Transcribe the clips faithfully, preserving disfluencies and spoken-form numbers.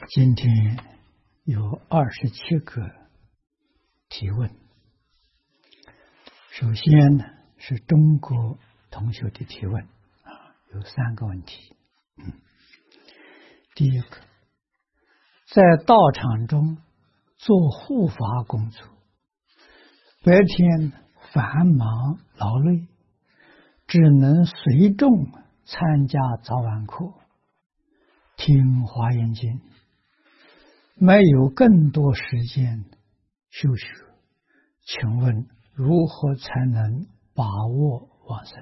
今天有二十七个提问。首先呢，是中国同学的提问啊，有三个问题。嗯，第一个，在道场中做护法工作，白天繁忙劳累，只能随众参加早晚课，听华严经，没有更多时间修学，请问如何才能把握往生？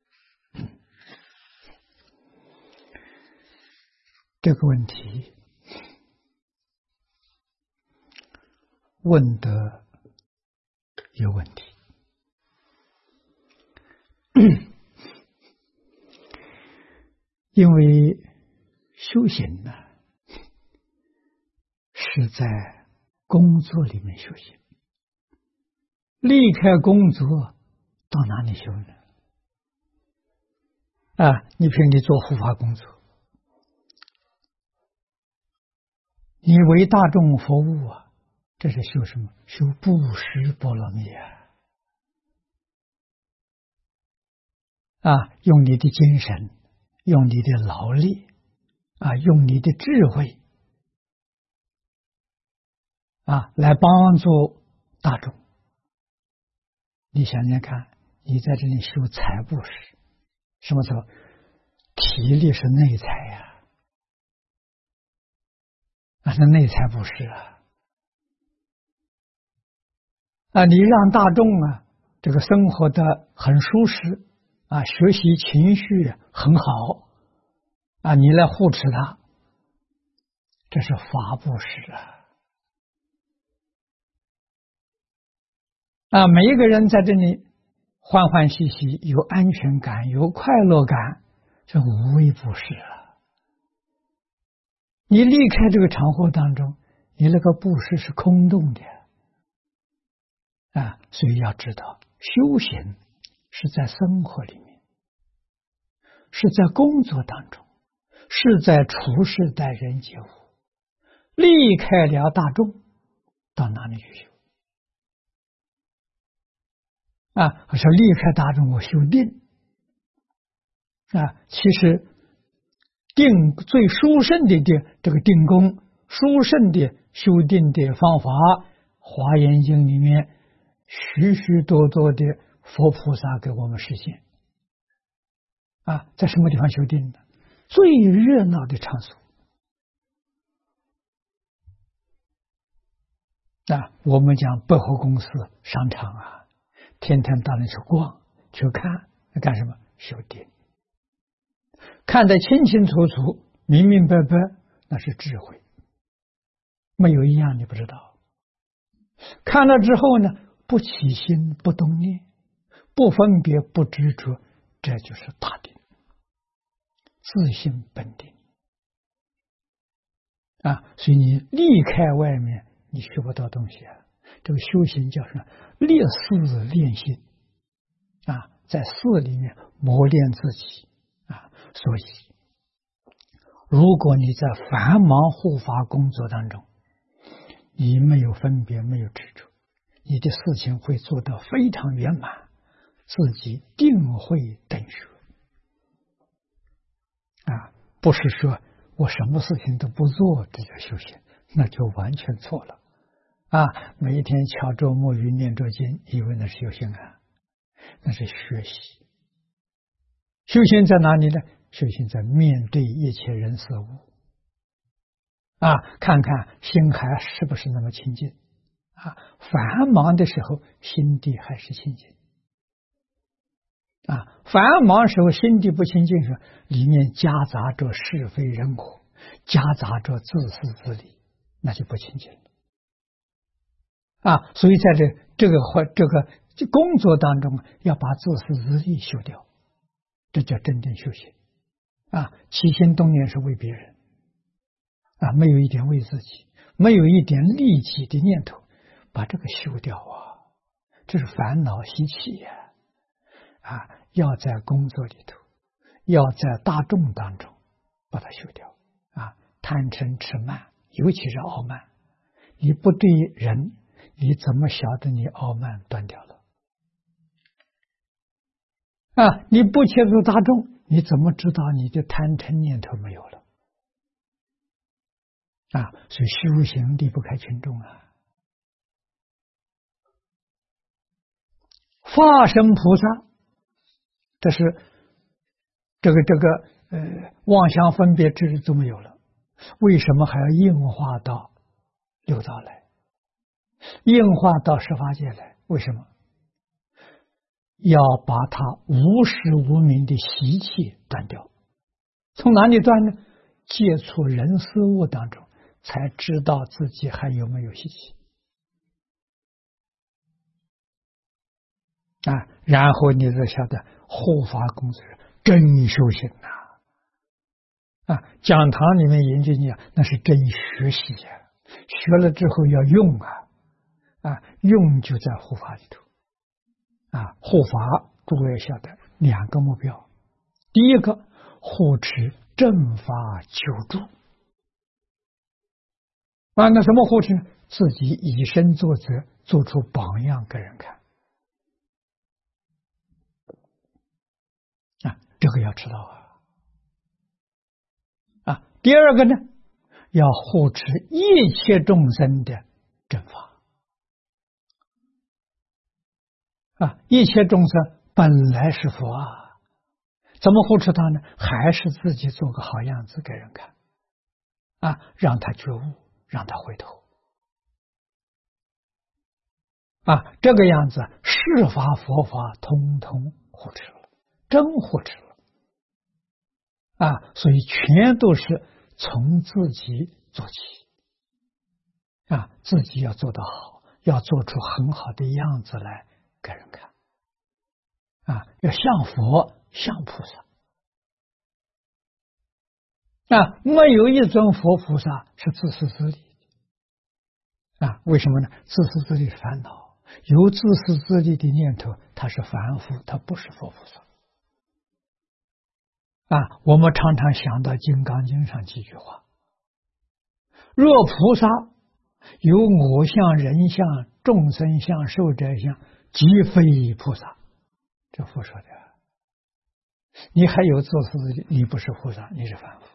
这个问题问的有问题。因为修行呢，是在工作里面修行，离开工作到哪里修呢？啊，你譬如你做护法工作，你为大众服务啊，这是修什么？修布施波罗蜜啊！啊，用你的精神，用你的劳力，啊，用你的智慧，啊，来帮助大众。你想想看，你在这里修财布施，什么时候？体力是内财呀，那是内财布施啊！啊，你让大众啊，这个生活的很舒适啊，学习情绪很好啊，你来护持他，这是法布施啊！啊，每一个人在这里欢欢喜喜，有安全感，有快乐感，这无为布施啊！你离开这个场合当中，你那个布施是空洞的啊！所以要知道，修行是在生活里面，是在工作当中，是在处事待人接物。离开了大众，到哪里去修？啊，我说离开大众，我修定啊。其实定最殊胜的定，这个定功，殊胜的修定的方法，《华严经》里面许许多多的佛菩萨给我们实现啊。在什么地方修定呢？最热闹的场所啊，我们讲百货公司、商场啊，天天到那去逛去看，干什么？修定，看得清清楚楚、明明白白，那是智慧，没有一样你不知道。看了之后呢，不起心不动念，不分别不执着，这就是大定，自性本定啊！所以你离开外面，你学不到东西啊。这个修行叫什么？练事练心啊，在事里面磨练自己啊。所以，如果你在繁忙护法工作当中，你没有分别，没有执着，你的事情会做得非常圆满，自己定会等学啊。不是说我什么事情都不做，这叫修行，那就完全错了啊！每一天敲钟摸鱼念着经，以为那是修行啊，那是学习。修行在哪里呢？修行在面对一切人事物啊，看看心还是不是那么清净啊？繁忙的时候，心地还是清净啊？繁忙时候心地不清净时，里面夹杂着是非人我，夹杂着自私自利，那就不清净了啊！所以在这这个或这个工作当中，要把自私自利修掉，这叫真正修行啊！起心动念是为别人啊，没有一点为自己，没有一点利己的念头，把这个修掉啊！这是烦恼习气呀！啊，要在工作里头，要在大众当中把它修掉啊！贪嗔痴慢尤其是傲慢。你不对人，你怎么晓得你傲慢断掉了？啊，你不切入大众，你怎么知道你的贪嗔念头没有了？啊，所以修行离不开群众啊。化身菩萨，这是这个这个呃妄想分别之都没有了，为什么还要硬化到六道来，硬化到十法界来？为什么？要把它无始无明的习气断掉。从哪里断呢？接触人事物当中，才知道自己还有没有习气啊。然后你才晓得护法功夫是真修行呐！啊，讲堂里面研究你啊，那是真学习呀、啊，学了之后要用啊，啊，用就在护法里头啊。护法诸位晓得两个目标，第一个护持正法久住啊，那什么护持呢？自己以身作则，做出榜样给人看啊，这个要知道啊。啊，第二个呢，要护持一切众生的正法啊，一切众生本来是佛啊，怎么护持他呢？还是自己做个好样子给人看啊，让他觉悟，让他回头啊，这个样子世法佛法通通护持了，真护持了啊，所以全都是从自己做起啊，自己要做得好，要做出很好的样子来给人看啊，要像佛像菩萨啊，没有一尊佛菩萨是自私自利啊，为什么呢？自私自利是烦恼，有自私自利的念头，它是凡夫，它不是佛菩萨啊。我们常常想到《金刚经》上几句话：若菩萨有我相、人相、众生相、寿者相，即非菩萨。这佛说的，你还有自私自利，你不是菩萨，你是凡夫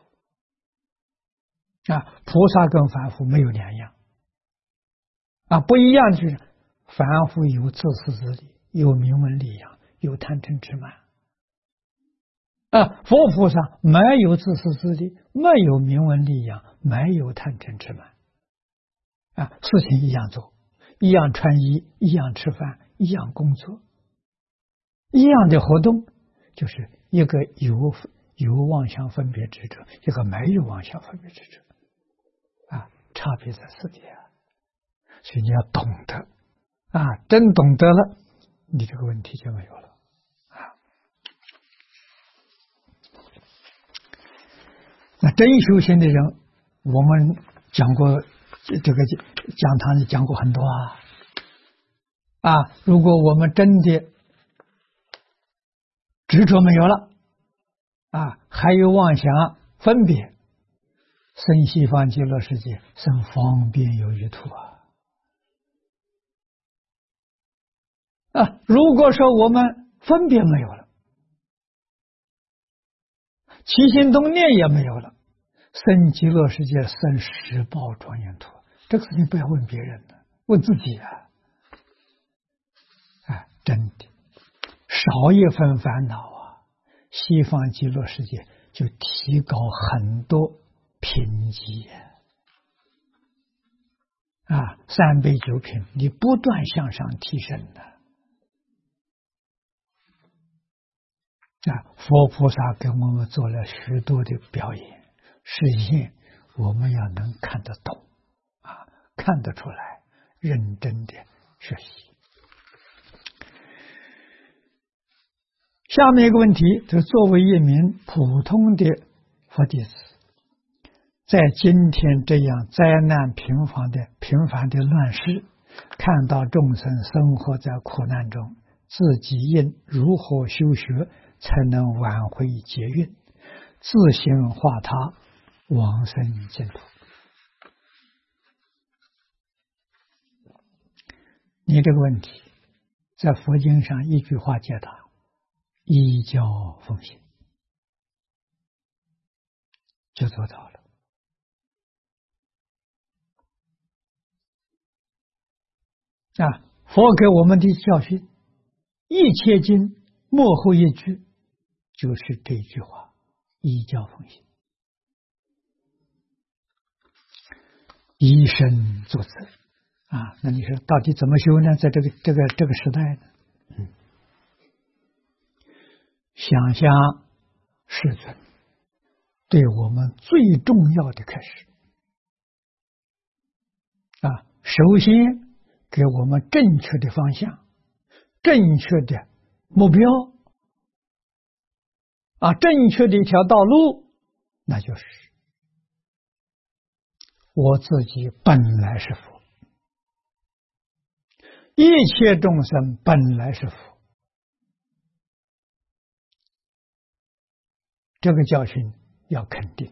啊。菩萨跟凡夫没有两样啊，不一样的就是凡夫有自私自利，有名闻利养，有贪嗔痴慢啊。佛菩萨没有自私自利，没有名闻利养，没有贪嗔痴慢啊，事情一样做，一样穿衣，一样吃饭，一样工作，一样的活动，就是一个有有妄想分别执着，一个没有妄想分别执着啊，差别在此地啊。所以你要懂得啊，真懂得了，你这个问题就没有了啊。那真修行的人，我们讲过这个讲堂里讲过很多啊啊，如果我们真的执着没有了啊，还有妄想分别，生西方极乐世界，生方便有余土啊。啊，如果说我们分别没有了，起心动念也没有了，生极乐世界，生十报庄严土，这个事情不要问别人的，问自己啊！啊，真的，少一分烦恼啊，西方极乐世界就提高很多品级啊，三杯九品，你不断向上提升的。啊，佛菩萨给我们做了许多的表演实现，我们要能看得懂啊，看得出来，认真的学习。下面一个问题，就作为一名普通的佛弟子，在今天这样灾难频繁的频繁的乱世，看到众生生活在苦难中，自己应如何修学才能挽回劫运，自行化他往生净土？ 你这个问题在佛经上一句话解答：依教奉行，就做到了。啊，佛给我们的教训，一切经幕后一句就是这句话：依教奉行，以身作则。啊，那你说到底怎么修呢？在这个这个这个时代呢？嗯，想想世尊对我们最重要的开始啊，首先给我们正确的方向、正确的目标啊，正确的一条道路，那就是我自己本来是佛。一切众生本来是佛，这个教训要肯定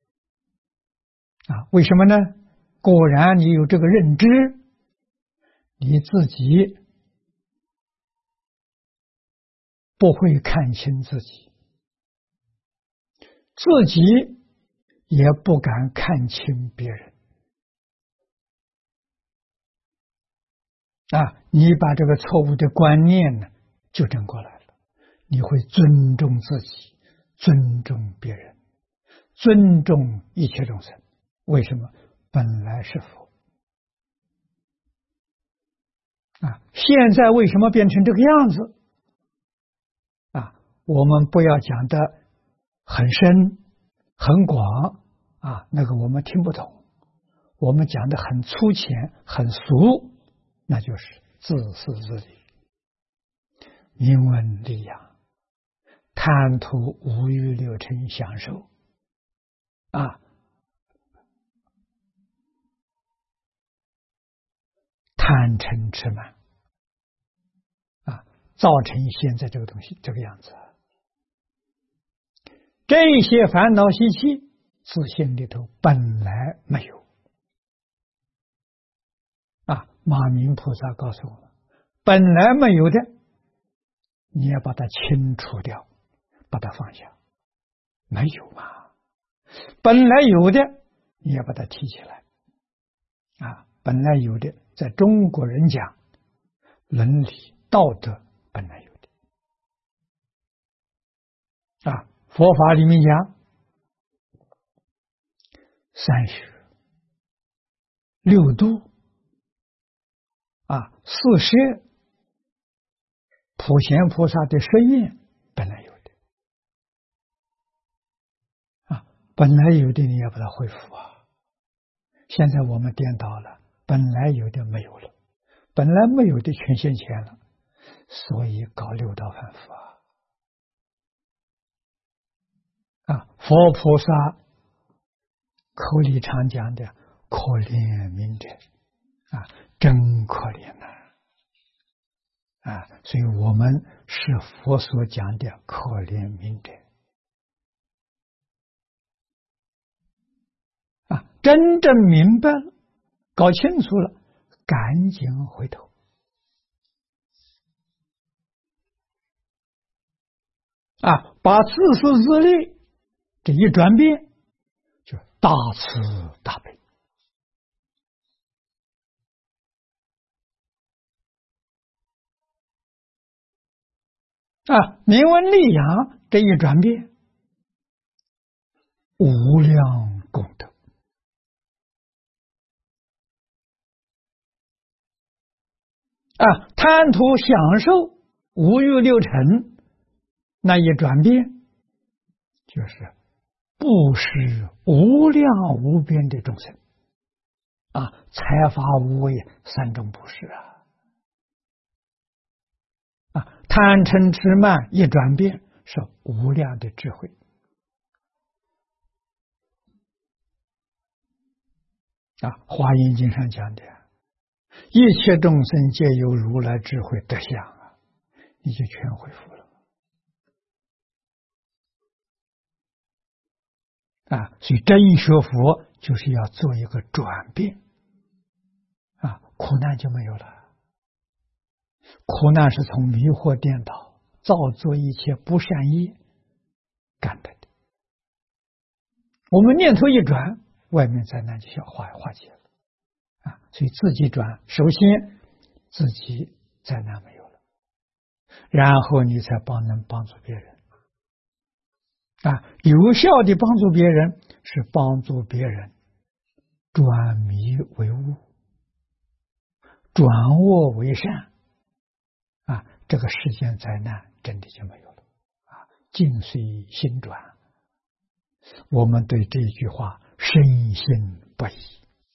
啊！为什么呢？果然你有这个认知，你自己不会看清自己，自己也不敢看清别人。啊，你把这个错误的观念呢纠正过来了，你会尊重自己，尊重别人，尊重一切众生。为什么？本来是佛啊，现在为什么变成这个样子？啊，我们不要讲的很深很广啊，那个我们听不懂。我们讲的很粗浅很俗，那就是自私自利，名闻利养，贪图五欲六尘享受啊，贪嗔痴慢啊，造成现在这个东西这个样子。这些烦恼习气自性里头本来没有啊，马明菩萨告诉我们，本来没有的，你要把它清除掉，把它放下。没有嘛，本来有的，你要把它提起来啊。本来有的，在中国人讲，伦理道德本来有的啊。佛法里面讲，三学、六度啊，四摄、普贤菩萨的十愿本来有的啊，本来有的你要把它恢复啊。现在我们颠倒了，本来有的没有了，本来没有的全现前了，所以搞六道反复啊。啊，佛菩萨口里常讲的可怜悯者啊，真可怜呐！啊，所以我们是佛所讲的可怜悯者啊，真正明白了，搞清楚了，赶紧回头啊，把自私自利这一转变，就大慈大悲啊，名闻利养这一转变，无量功德啊，贪图享受五欲六尘那一转变，就是布施无量无边的众生啊，财法无畏三种布施啊。啊，贪嗔痴慢一转变，是无量的智慧啊。华严经上讲的，一切众生皆有如来智慧德相啊，你就全恢复了啊。所以真学佛就是要做一个转变啊，苦难就没有了苦难是从迷惑颠倒、造作一切不善业干的。我们念头一转，外面灾难就消化化解了啊！所以自己转，首先自己灾难没有了，然后你才帮能帮助别人啊！有效的帮助别人是帮助别人转迷为悟，转恶为善啊！这个世间灾难真的就没有了啊！境随心转。我们对这句话深信不疑。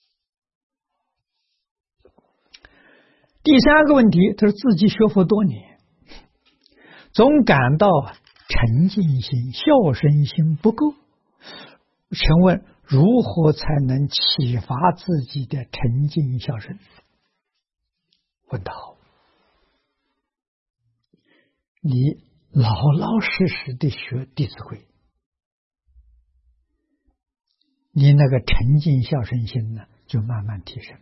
第三个问题，他说自己学佛多年，总感到沉静心、孝顺心不够，请问如何才能启发自己的沉静孝顺？问得好，你老老实实的学《弟子规》，你那个沉静孝顺心呢，就慢慢提升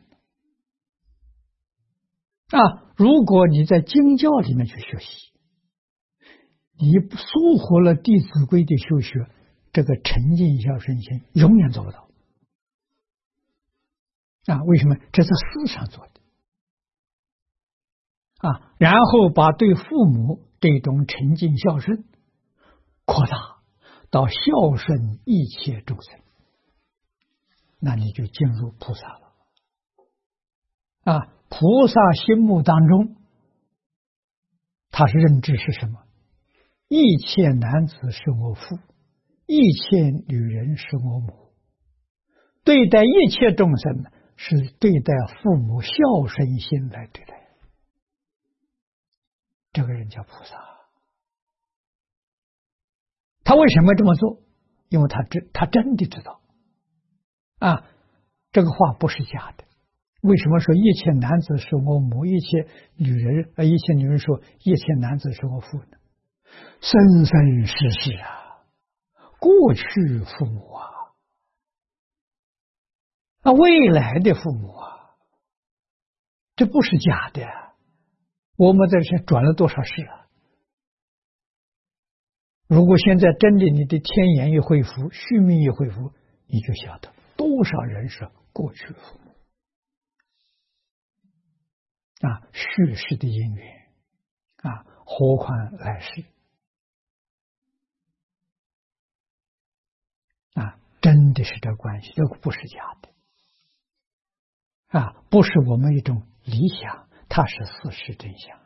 了啊！如果你在经教里面去学习，你疏忽了《弟子规》的修学，这个沉静孝顺心永远做不到啊！为什么？这是思想做的啊！然后把对父母这种沉静孝顺扩大到孝顺一切众生，那你就进入菩萨了啊！菩萨心目当中，他是认知是什么？一切男子是我父，一切女人是我母。对待一切众生呢，是对待父母孝顺心来对待。这个人叫菩萨。他为什么这么做？因为他知，他真的知道啊，这个话不是假的。为什么说一切男子是我母，一切女人呃，一切女人说一切男子是我父呢？生生世世啊，过去父母啊，那未来的父母啊，这不是假的。我们在这转了多少世啊？如果现在真的你的天眼一恢复，虚命一恢复，你就晓得多少人是过去父母啊，续世的因缘啊，何况来世啊，真的是这关系，这个不是假的啊，不是我们一种理想，它是事实真相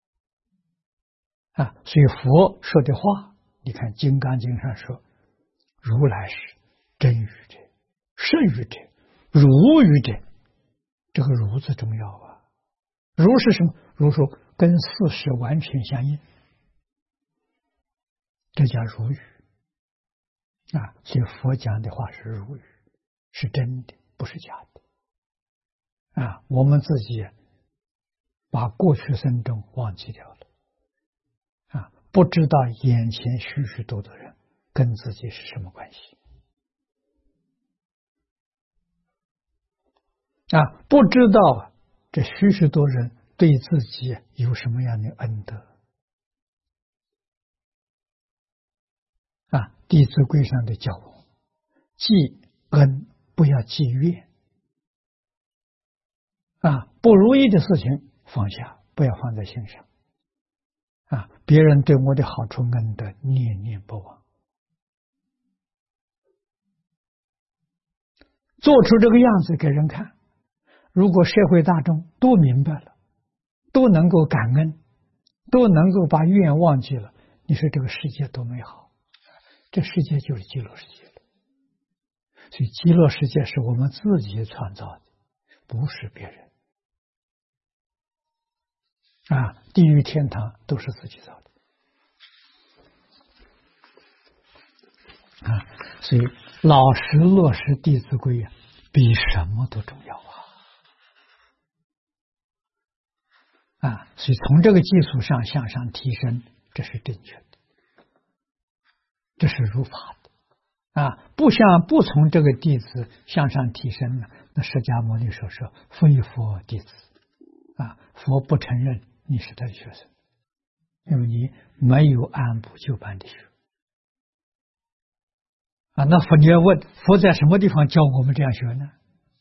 啊。所以佛说的话，你看《金刚经》上说，如来是真语者、圣语者、如语者，这个如字重要啊。如是什么？如说跟事实完全相应，这叫如语啊。所以佛讲的话是如语，是真的，不是假的啊。我们自己把过去生中忘记掉了啊，不知道眼前许许多多人跟自己是什么关系啊，不知道这许许多人对自己有什么样的恩德啊？弟子规上的教我记恩不要记怨啊，不如意的事情放下，不要放在心上啊，别人对我的好处恩德念念不忘，做出这个样子给人看。如果社会大众都明白了，都能够感恩，都能够把怨忘记了，你说这个世界多美好，这世界就是极乐世界了。所以极乐世界是我们自己创造的，不是别人啊。地狱天堂都是自己造的啊。所以老实落实《弟子规》啊，比什么都重要啊。啊，所以从这个基础上向上提升，这是正确的，这是如法的啊。不像不从这个弟子向上提升呢，那释迦牟尼说说非佛弟子啊，佛不承认你是他的学生，因为你没有按部就班的学。啊，那佛你要问，佛在什么地方教我们这样学呢？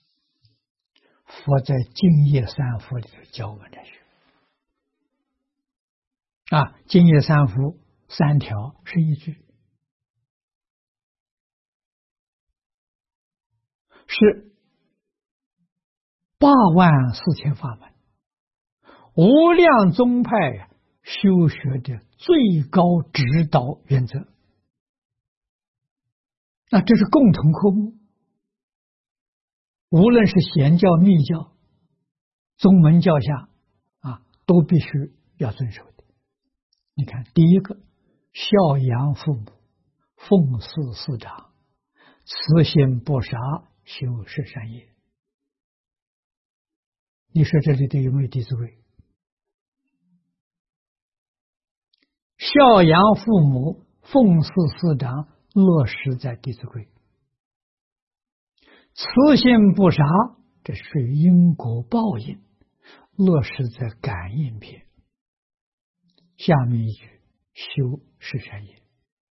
佛在净业三福里头教我们这样学。啊，净业三福三条是一句，是八万四千法门，无量宗派修学的最高指导原则。那这是共同科目，无论是显教、密教、宗门教下啊，都必须要遵守的。你看，第一个，孝养父母，奉事师长，慈心不杀，修十善业。你说这里头有没有《弟子规》？孝养父母，奉事师长，落实在《弟子规》。慈心不杀，这属于因果报应，落实在《感应篇》。下面一句，修十善业。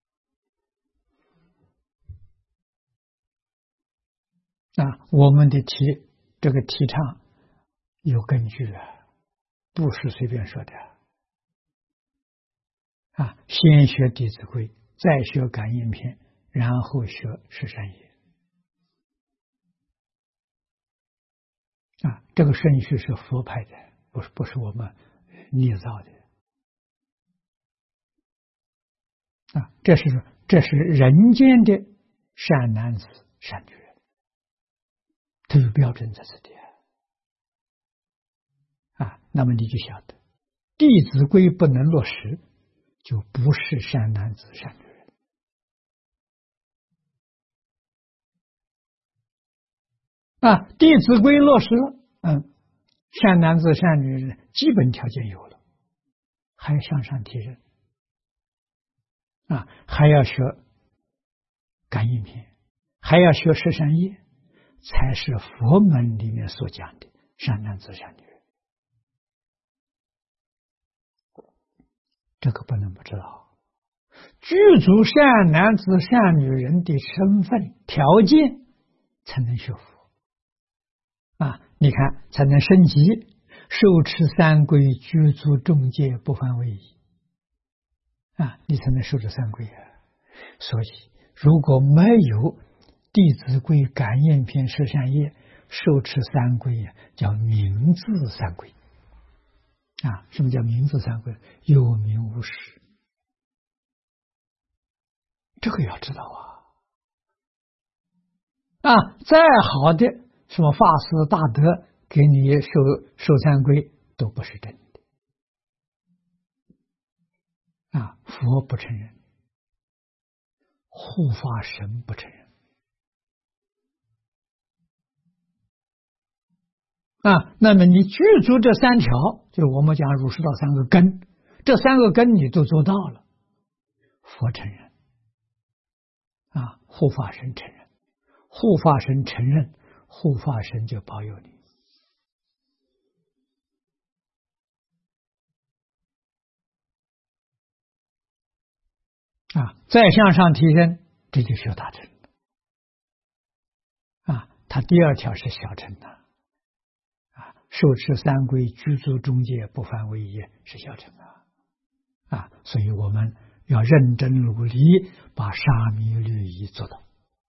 啊，我们的提这个提倡有根据啊，不是随便说的啊。先学《弟子规》，再学《感应篇》，然后学十善业。啊，这个顺序是佛派的，不是不是我们捏造的。啊，这是这是人间的善男子、善女人，它有标准在这里啊。那么你就晓得，《弟子规》不能落实，就不是善男子、善女人。啊，《弟子规》落实了，嗯，善男子、善女人基本条件有了，还向上提升。啊，还要学感应篇，还要学十善业，才是佛门里面所讲的善男子、善女人。这个不能不知道，具足善男子、善女人的身份条件，才能学佛。啊，你看，才能升级，受持三规，具足众戒，不犯违仪。啊，你才能受持三规啊！所以，如果没有《弟子规》《感应篇》十善业，受持三规啊，叫名字三规。啊，什么叫名字三规？有名无实，这个要知道啊！啊，再好的什么法师大德给你受受三规，都不是真的。啊，佛不承认，护法神不承认。啊，那么你具足这三条，就我们讲儒释道三个根，这三个根你都做到了，佛承认，啊，护法神承认，护法神承认，护法神就保佑你。啊，再向上提升，这就修大乘。啊，他第二条是小乘的，啊，受持三规，居足中戒，不犯违仪，是小乘的。啊，所以我们要认真努力，把沙弥律仪做到。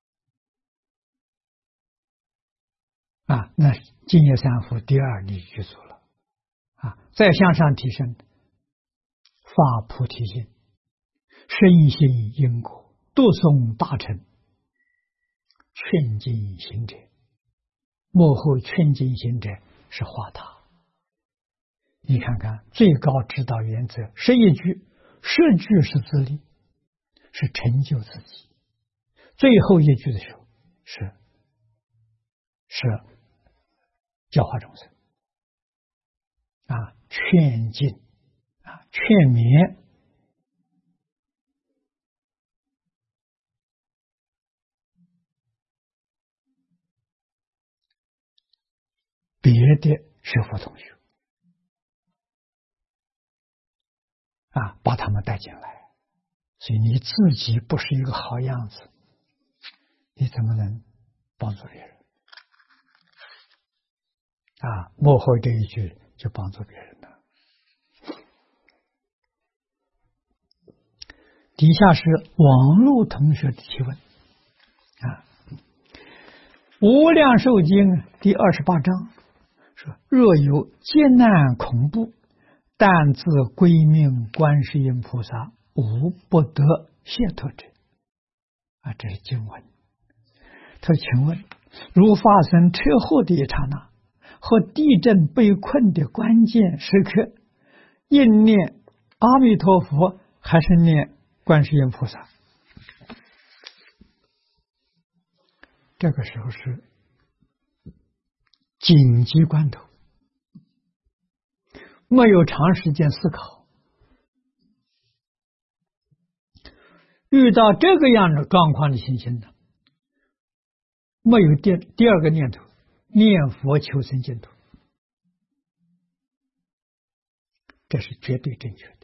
啊，那净业三福第二你具足了。啊，再向上提升，发菩提心。深信因果，读诵大乘，劝进行者，幕后劝进行者是化他。你看看最高指导原则十一句，十句是自利，是成就自己；最后一句的时候是是教化众生啊，劝进啊，劝勉。别的学佛同学啊，把他们带进来。所以你自己不是一个好样子，你怎么能帮助别人？啊，幕后这一句就帮助别人了。底下是网络同学的提问啊，《无量寿经》第二十八章说：若有劫难恐怖，但自归命观世音菩萨，无不得解脱者。啊，这是经文。他说：请问，如发生车祸的一刹那，和地震被困的关键时刻，应念阿弥陀佛还是念观世音菩萨？这个时候是紧急关头，没有长时间思考，遇到这个样的状况的情形呢，没有第第二个念头，念佛求生净土，这是绝对正确的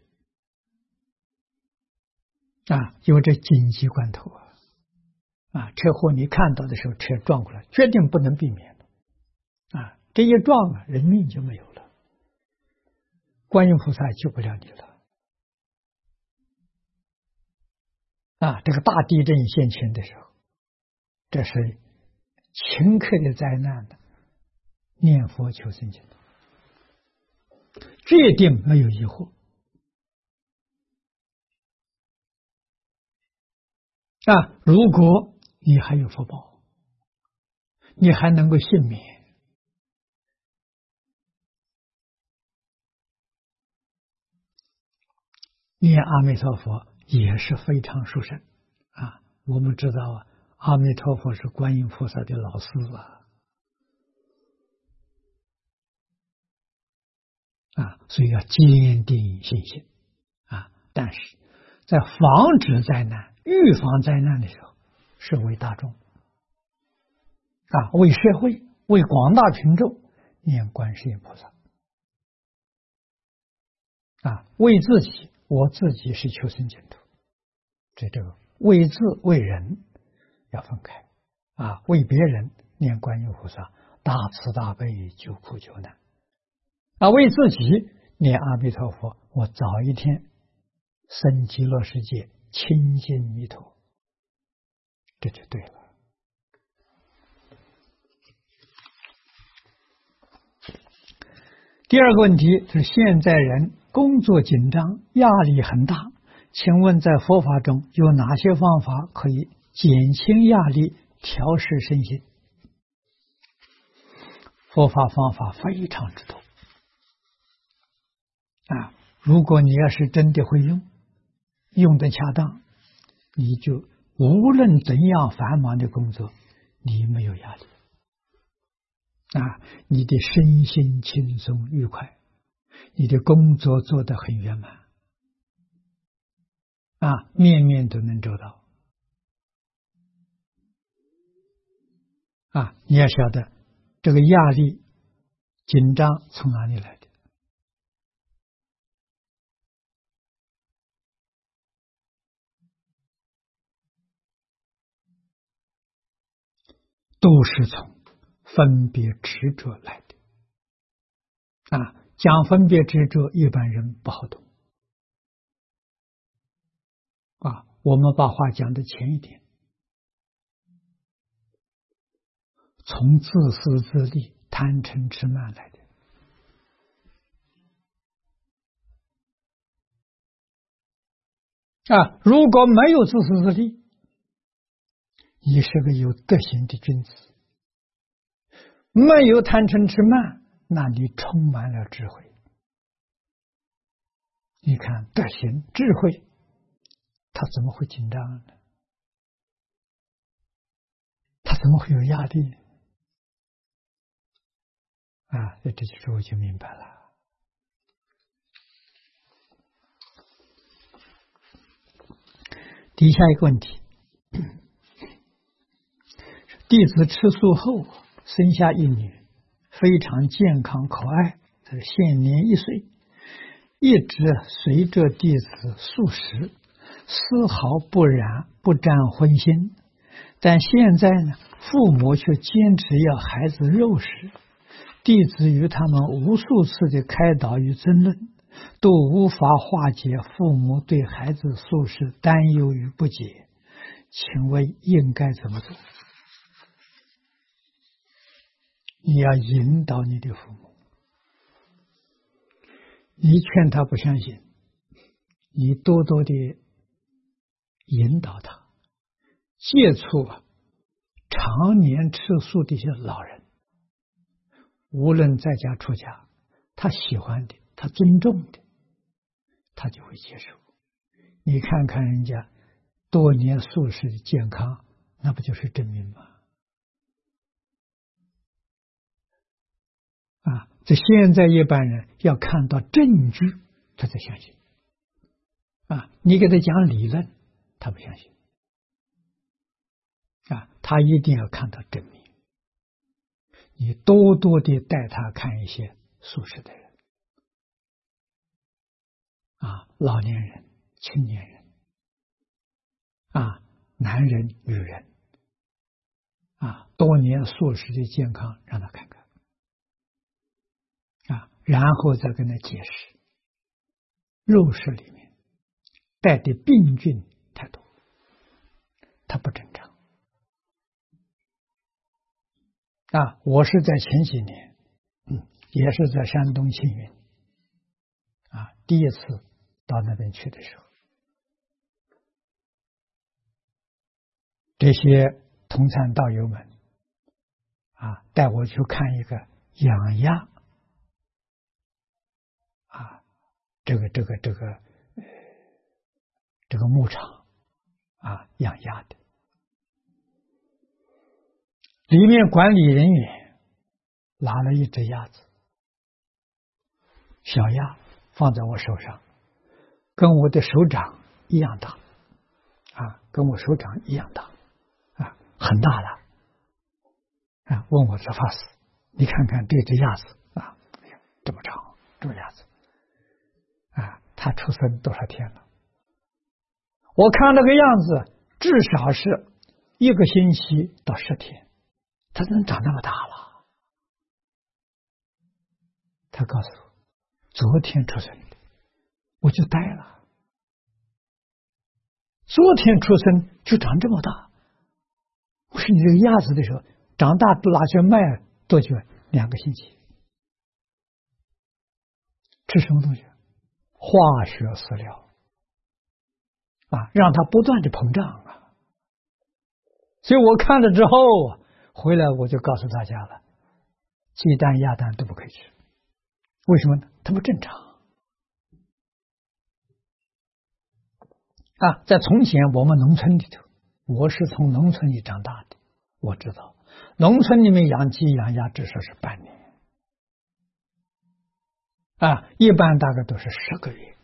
啊！因为这紧急关头啊，啊，车祸你看到的时候，车撞过来，决定不能避免的啊！这一撞啊，人命就没有了，观音菩萨救不了你了啊！这个大地震现前的时候，这是顷刻的灾难的，念佛求生净土，决定没有疑惑啊！如果你还有福报，你还能够幸免，念阿弥陀佛也是非常殊胜啊！我们知道啊，阿弥陀佛是观音菩萨的老师啊，啊，所以要坚定信心啊！但是在防止灾难、预防灾难的时候，是为大众啊，为社会、为广大群众念观世音菩萨啊，为自己，我自己是求生净土，这这个为自为人要分开啊，为别人念观音菩萨大慈大悲救苦救难啊，为自己念阿弥陀佛，我早一天生极乐世界亲近弥陀，这就对了。第二个问题是，现在人工作紧张，压力很大，请问在佛法中有哪些方法可以减轻压力、调适身心？佛法方法非常之多啊！如果你要是真的会用，用得恰当，你就无论怎样繁忙的工作，你没有压力啊，你的身心轻松愉快，你的工作做得很圆满啊，面面都能做到啊！你要晓得这个压力紧张从哪里来的？都是从分别执着来的啊！讲分别执着，一般人不好懂啊。我们把话讲的浅一点，从自私自利、贪嗔痴慢来的啊！如果没有自私自利，你是个有德行的君子，没有贪嗔痴慢，那你充满了智慧。你看德行、智慧，他怎么会紧张呢？他怎么会有压力啊？这这就是我就明白了。底下一个问题，弟子吃素后生下一女，非常健康可爱，这现年一岁， 一直随着弟子素食，丝毫不染不沾荤腥。但现在呢，父母却坚持要孩子肉食，弟子与他们无数次的开导与争论，都无法化解父母对孩子素食担忧与不解。请问应该怎么做？你要引导你的父母，你劝他不相信，你多多的引导他，接触常年吃素的一些老人，无论在家出家，他喜欢的，他尊重的，他就会接受。你看看人家多年素食的健康，那不就是证明吗？啊，这现在一般人要看到证据，他才相信。啊，你给他讲理论，他不相信。啊，他一定要看到证明。你多多的带他看一些素食的人，啊，老年人、青年人，啊，男人、女人，啊，多年素食的健康，让他看看。啊，然后再跟他解释，肉食里面带的病菌太多，它不正常。啊，我是在前几年，嗯，也是在山东青云，啊，第一次到那边去的时候，这些同参道友们，啊，带我去看一个养鸭。啊，这个这个这个呃，这个牧场啊，养鸭的，里面管理人员拿了一只鸭子，小鸭放在我手上，跟我的手掌一样大，啊，跟我手掌一样大，啊，很大了，啊，问我这法师，你看看这只鸭子啊，这么长，这么鸭子。啊，他出生多少天了？我看那个样子，至少是一个星期到十天，他能长那么大了？他告诉我，昨天出生的，我就呆了。昨天出生就长这么大，我说你这个鸭子的时候长大拿去卖多久？两个星期。吃什么东西？化学饲料啊，让它不断的膨胀啊。所以我看了之后回来，我就告诉大家了，鸡蛋、鸭蛋都不可以吃。为什么呢？它不正常啊。在从前我们农村里头，我是从农村里长大的，我知道农村里面养鸡养鸭至少是半年啊，一般大概都是十个月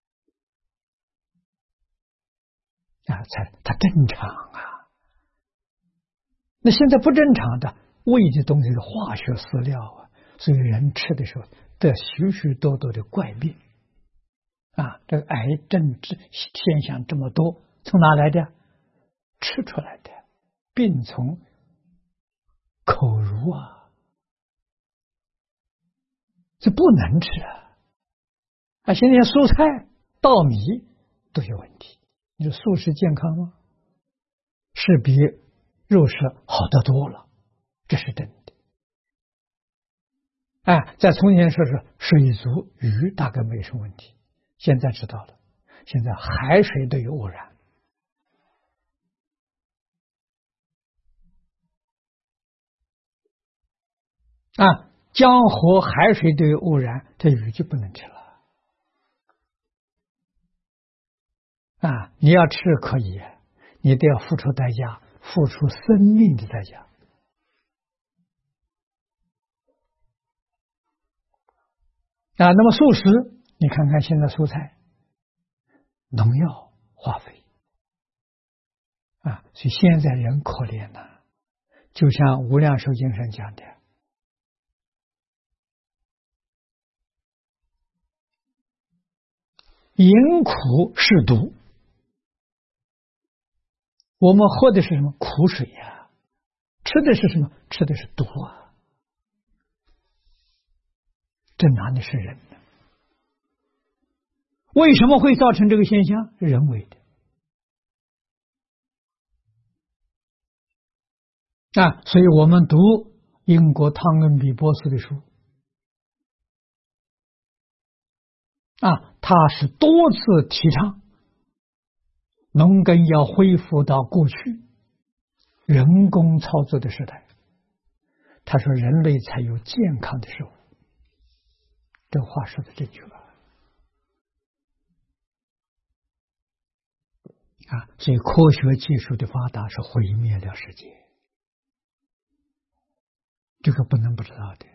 啊，才它正常啊。那现在不正常的喂的东西是化学饲料啊，所以人吃的时候得许许多多的怪病啊，这个癌症现象这么多，从哪来的？吃出来的，病从口入啊，这不能吃啊！啊，现在蔬菜、稻米都有问题。你说素食健康吗？是比肉食好得多了，这是真的。哎，在从前说是水族鱼大概没什么问题，现在知道了，现在海水都有污染。啊，江河海水都有污染，这鱼就不能吃了。啊，你要吃可以，你都要付出代价，付出生命的代价。啊，那么素食，你看看现在蔬菜，农药、化肥，啊，所以现在人可怜呐、啊，就像无量寿经上讲的， 饮苦是毒，我们喝的是什么苦水呀、啊？吃的是什么？吃的是毒啊！这哪里是人呢？为什么会造成这个现象？人为的啊！所以我们读英国汤恩比博士的书啊，他是多次提倡农耕要恢复到过去人工操作的时代。他说人类才有健康的食物。这话说的正确吧？啊，所以科学技术的发达是毁灭了世界，这个不能不知道的。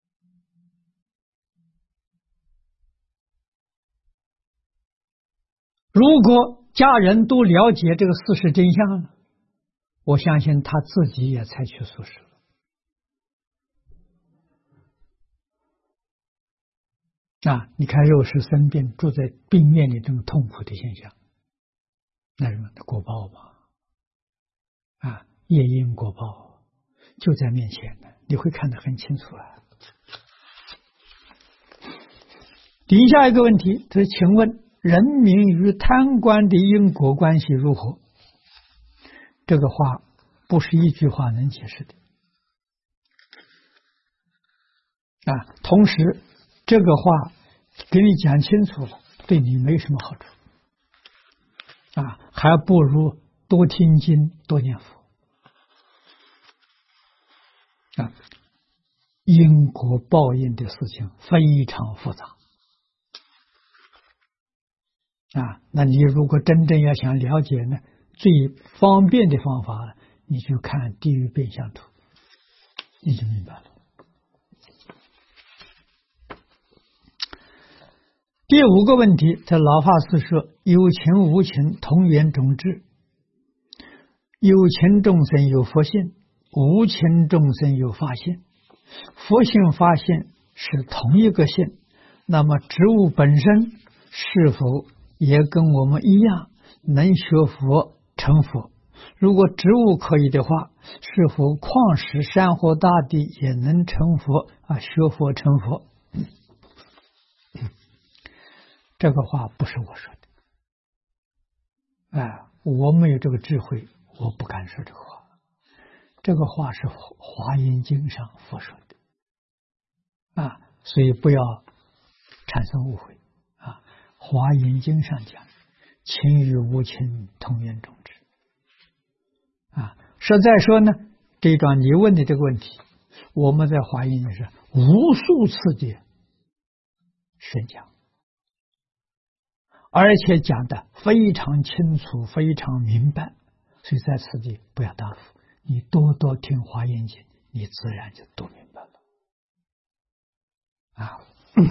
如果家人都了解这个事实真相了，我相信他自己也采取素食了。啊，你看肉食生病，住在病院里这种痛苦的现象，那什么果报嘛，啊，业因果报就在面前呢，你会看得很清楚啊。底下一个问题，他说：“请问人民与贪官的因果关系如何？”这个话不是一句话能解释的啊。同时，这个话给你讲清楚了，对你没什么好处啊，还不如多听经多念佛啊。因果报应的事情非常复杂啊，那你如果真正要想了解呢，最方便的方法，你就看地狱变相图，你就明白了。第五个问题，这老法师说：有情无情同源种智，有情众生有佛性，无情众生有法性。佛性法性是同一个性，那么植物本身是否也跟我们一样能学佛成佛？如果植物可以的话，是否矿石山河大地也能成佛啊？学佛成佛？这个话不是我说的，哎，我没有这个智慧，我不敢说这个话。这个话是华严经上佛说的啊，所以不要产生误会啊。华严经上讲，情与无情同源种智啊。实在说呢，这一段你问的这个问题，我们在华严经是无数次的宣讲。而且讲的非常清楚，非常明白，所以在此地不要答复，你多多听华严经，你自然就都明白了啊。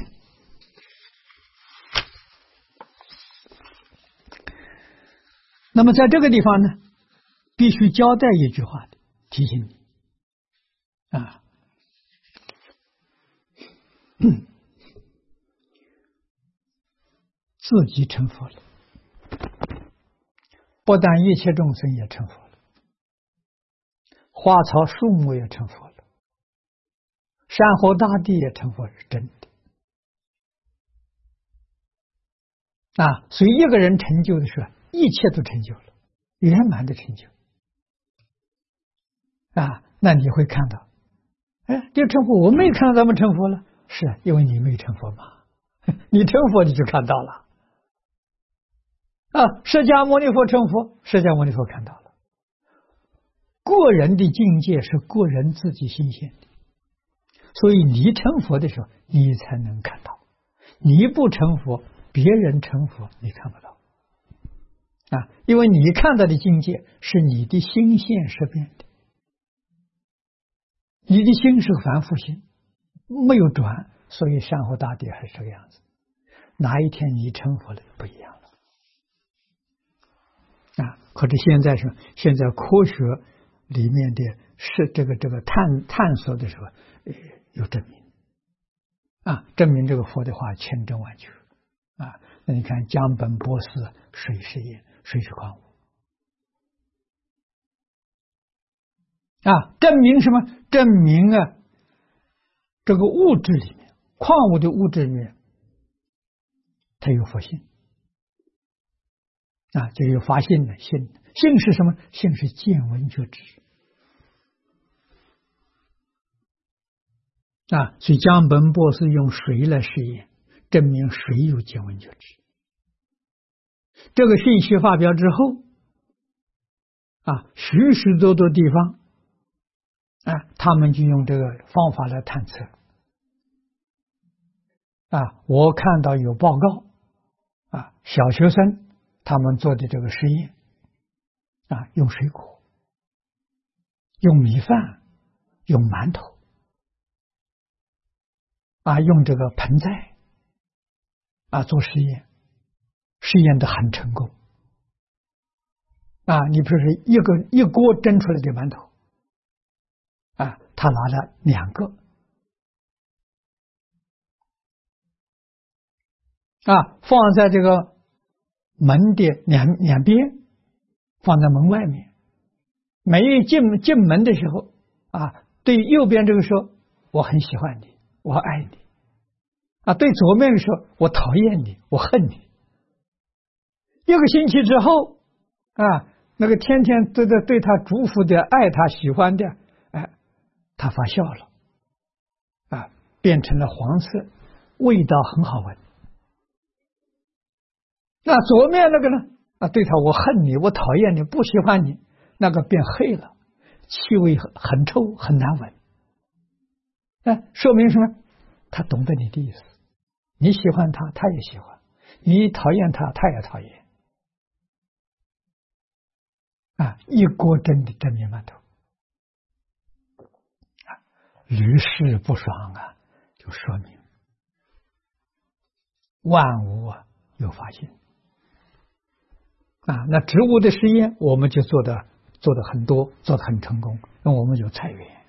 那么在这个地方呢，必须交代一句话的，提醒你啊。自己成佛了，不但一切众生也成佛了，花草树木也成佛了，山河大地也成佛，是真的啊！所以一个人成就的时候，一切都成就了，圆满的成就啊！那你会看到，哎，这成佛，我没看到咱们成佛了，是因为你没成佛嘛？你成佛你就看到了。啊，释迦牟尼佛成佛，释迦牟尼佛看到了。个人的境界是个人自己新鲜的，所以你成佛的时候，你才能看到；你不成佛，别人成佛你看不到啊，因为你看到的境界是你的心现识变的，你的心是凡夫心，没有转，所以山河大地还是这个样子。哪一天你成佛了，不一样了。啊！可是现在是现在科学里面的是这个这个探探索的时候，呃，有证明啊，证明这个佛的话千真万确啊。 那你看江本博士水实验，水是矿物啊，证明什么？证明啊，这个物质里面，矿物的物质里面，它有佛性啊，就有发性的性。性是什么？性是见闻觉知啊，所以江本博士用水来实验，证明水有见闻觉知。这个信息发表之后啊，许许多多地方啊，他们就用这个方法来探测啊。我看到有报告啊，小学生他们做的这个实验啊，用水果、用米饭、用馒头啊，用这个盆栽啊做实验，实验的很成功啊。你比如说一个一锅蒸出来的馒头啊，他拿了两个啊，放在这个门的两两边，放在门外面。每一进进门的时候啊，对右边这个说我很喜欢你，我爱你啊，对左面的说我讨厌你，我恨你。一个星期之后啊，那个天天对对对他祝福的、爱他、喜欢的，哎，他发笑了啊，变成了黄色，味道很好闻。那左面那个呢？啊，对他我恨你，我讨厌你，不喜欢你，那个变黑了，气味很很臭，很难闻。哎，说明什么？他懂得你的意思，你喜欢他，他也喜欢；你讨厌他，他也讨厌。啊，一锅蒸的蒸面馒头，啊，屡试不爽啊，就说明万物啊有发现。啊，那植物的实验我们就做的做的很多，做的很成功。那我们有菜园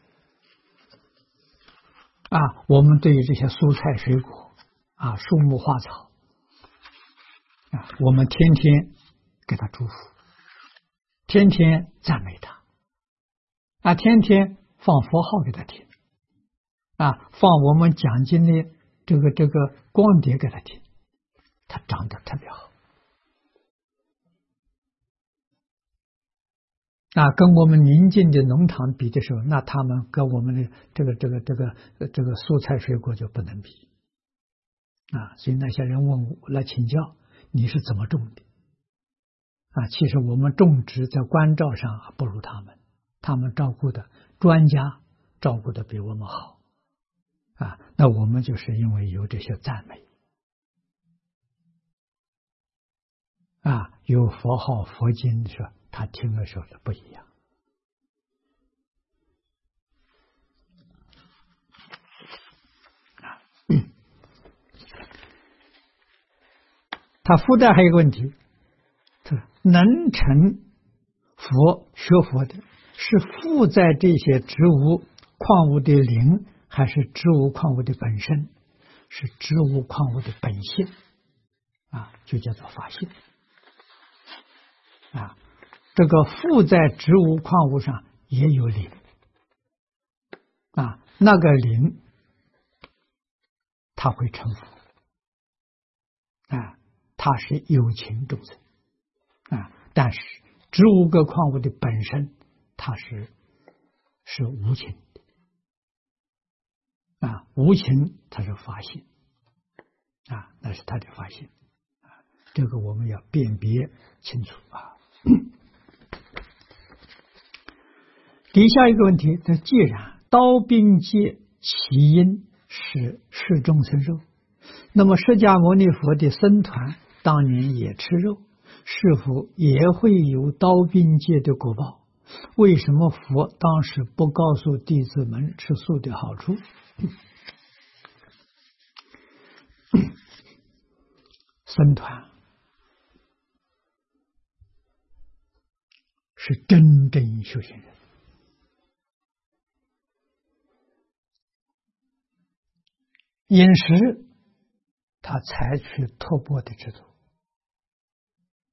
啊，我们对于这些蔬菜水果啊、树木花草啊，我们天天给他祝福，天天赞美他啊，天天放佛号给他听啊，放我们讲经的这个这个光碟给他听，他长得特别好。啊，跟我们邻近的农场比的时候，那他们跟我们的这个这个这个这个蔬菜水果就不能比啊。所以那些人问我来请教，你是怎么种的？啊，其实我们种植在关照上不如他们，他们照顾的专家照顾的比我们好啊。那我们就是因为有这些赞美啊，有佛号佛经的时候，他听的时候是不一样。他附带还有一个问题，能成佛学佛的是附在这些植物矿物的灵，还是植物矿物的本身？是植物矿物的本性啊，就叫做法性啊。这个附在植物矿物上也有灵啊，那个灵它会成佛啊，它是有情众生啊，但是植物跟矿物的本身它是是无情的啊，无情它是法性啊，那是它的法性啊，这个我们要辨别清楚啊。底下一个问题，那既然刀兵戒起因是吃众生肉，那么释迦牟尼佛的僧团当年也吃肉，是否也会有刀兵戒的果报？为什么佛当时不告诉弟子们吃素的好处？僧团是真正修行人，饮食他采取托钵的制度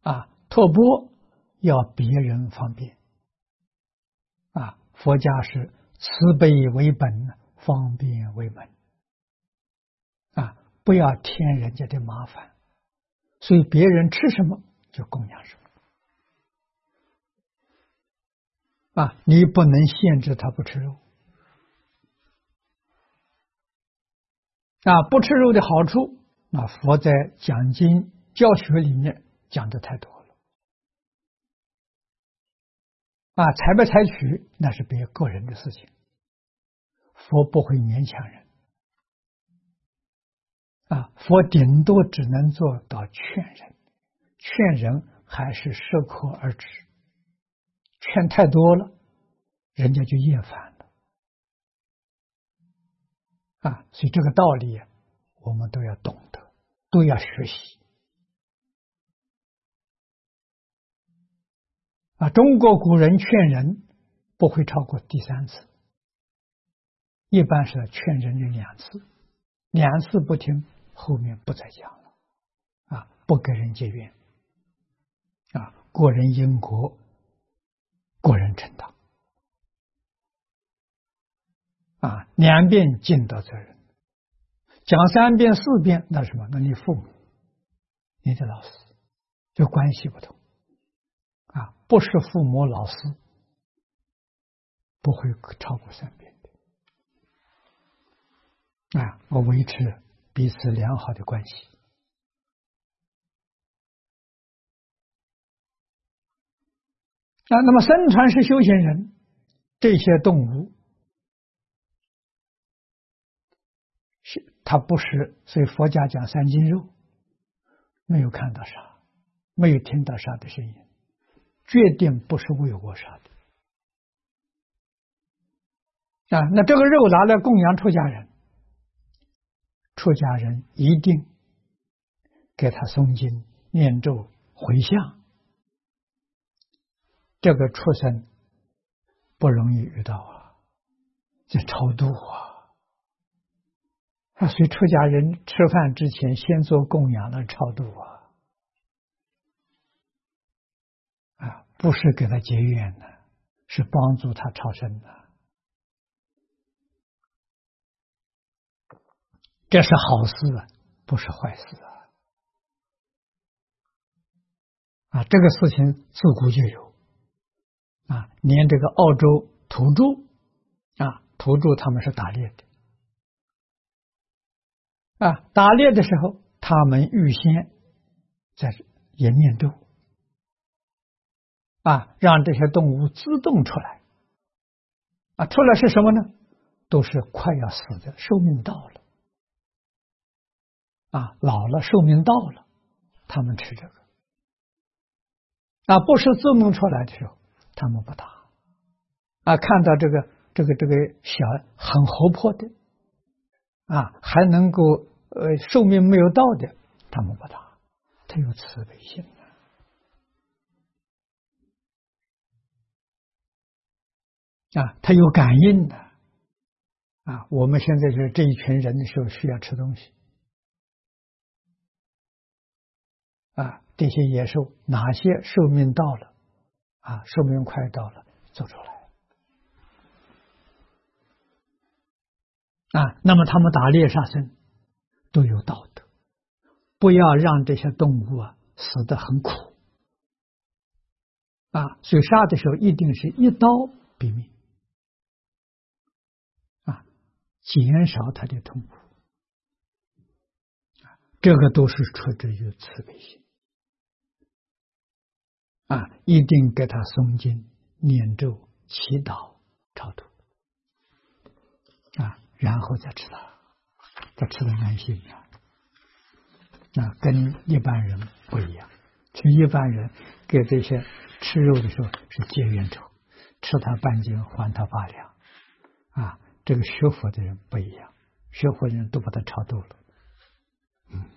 啊，托钵要别人方便啊，佛家是慈悲为本，方便为门啊，不要添人家的麻烦，所以别人吃什么就供养什么啊，你不能限制他不吃肉啊，不吃肉的好处，那佛在讲经教学里面讲的太多了啊，采不采取那是别个人的事情，佛不会勉强人啊，佛顶多只能做到劝人，劝人还是适可而止，劝太多了，人家就厌烦了啊，所以这个道理我们都要懂得，都要学习啊。中国古人劝人不会超过第三次，一般是劝人的两次，两次不听，后面不再讲了啊，不给人结怨啊，过人因果，过人承担啊，两遍尽到责任，讲三遍四遍那什么？那你父母，你的老师，就关系不同啊，不是父母老师不会超过三遍的啊，我维持彼此良好的关系啊。那么僧传是修行人，这些动物是它不是，所以佛家讲三斤肉，没有看到杀，没有听到杀的声音，决定不是为我杀的啊。那这个肉拿来供养出家人，出家人一定给他诵经念咒回向，这个畜生不容易遇到啊，这超度啊。啊，所以出家人吃饭之前先做供养了超度啊，啊，不是给他结怨的，是帮助他超生的，这是好事啊，不是坏事啊。啊，这个事情自古就有啊，连这个澳洲土著啊，土著他们是打猎的。啊，打猎的时候，他们预先在也念咒啊，让这些动物自动出来啊，出来是什么呢？都是快要死的，寿命到了啊，老了，寿命到了，他们吃这个啊，不是自动出来的时候，他们不打啊，看到这个这个这个小很活泼的。啊，还能够呃寿命没有到的，他们不打，他有慈悲心的啊，他有感应的啊。我们现在是这一群人的时候需要吃东西啊，这些野兽哪些寿命到了啊，寿命快到了，走出来。啊，那么他们打猎杀生都有道德，不要让这些动物啊死得很苦啊，所以杀的时候一定是一刀毙命啊，减少他的痛苦啊，这个都是出自于慈悲心啊，一定给他诵经念咒祈祷超度啊，然后再吃它，再吃的安心啊。那跟一般人不一样，其实一般人给这些吃肉的时候是结冤仇，吃他半斤还他八两啊。这个学佛的人不一样，学佛的人都把他超度了。嗯。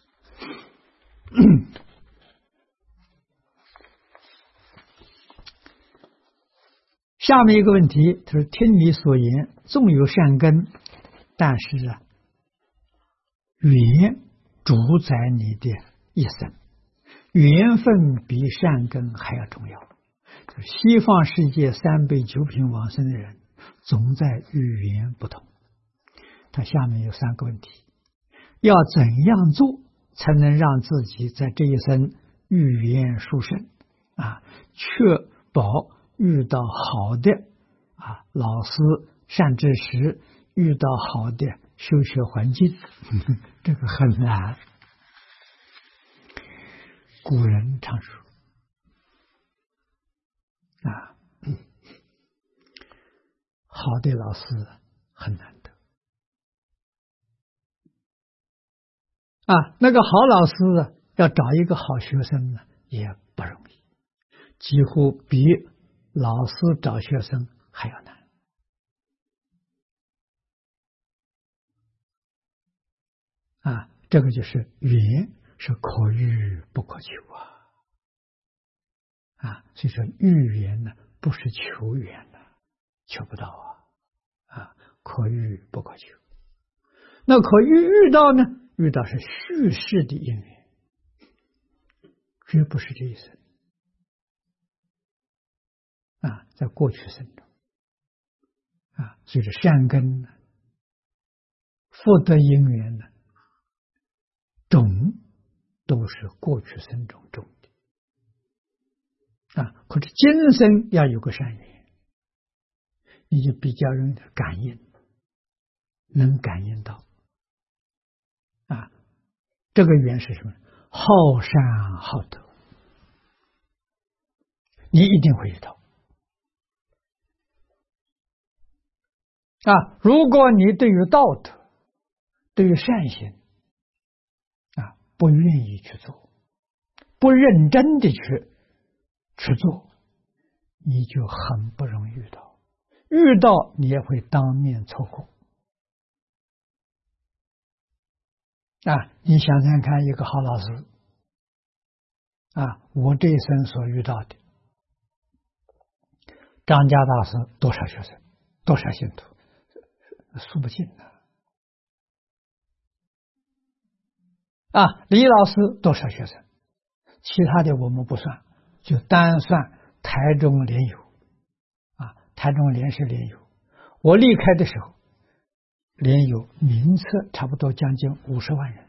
下面一个问题，他说：“听你所言，纵有善根，但是啊，缘主宰你的一生， 缘分比善根还要重要。西方世界三辈九品往生的人，总在语言不同。他下面有三个问题：要怎样做才能让自己在这一生语言殊胜啊？确保遇到好的啊老师、善知识，遇到好的修学环境，呵呵这个很难。古人常说啊，好的老师很难得啊，那个好老师啊，要找一个好学生呢也不容易，几乎比老师找学生还要难啊。这个就是缘是可遇不可求啊。啊，所以说遇缘呢，不是求缘的，求不到啊，啊，可遇不可求。那可遇遇到呢？遇到是续世的因缘，绝不是这一生啊，在过去生中啊，所以说善根呢，福德因缘呢，种都是过去生中种的。啊，可是今生要有个善缘，你就比较容易感应，能感应到啊。这个缘是什么？好善好德，你一定会遇到啊。如果你对于道德、对于善行啊不愿意去做，不认真的去。去做，你就很不容易遇到，遇到你也会当面错过啊！你想想看，一个好老师啊，我这一生所遇到的张家大师多少学生，多少信徒，数不尽的啊！李老师多少学生，其他的我们不算。就单算台中莲友啊，台中莲是莲友，我离开的时候，莲友名册差不多将近五十万人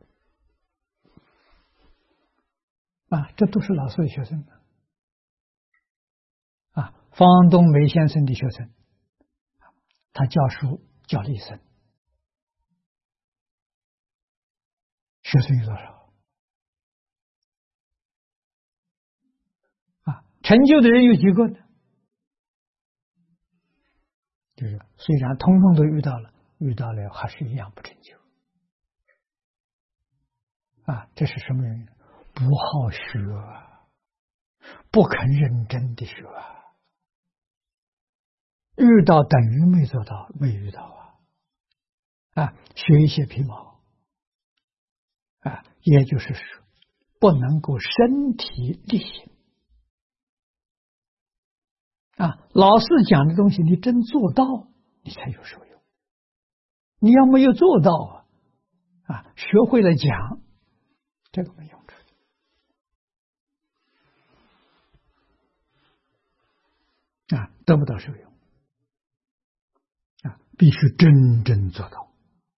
啊，这都是老师的学生啊。方东梅先生的学生，他教书教了一生，学生有多少？成就的人有几个呢？就是虽然通通都遇到了，遇到了还是一样不成就啊！这是什么原因？不好学啊，不肯认真的学啊。遇到等于没做到，没遇到啊！啊，学一些皮毛啊，也就是说，不能够身体力行。啊，老师讲的东西，你真做到，你才有受用。你要没有做到啊，啊，学会了讲，这个没用处的啊，得不到受用啊，必须真正做到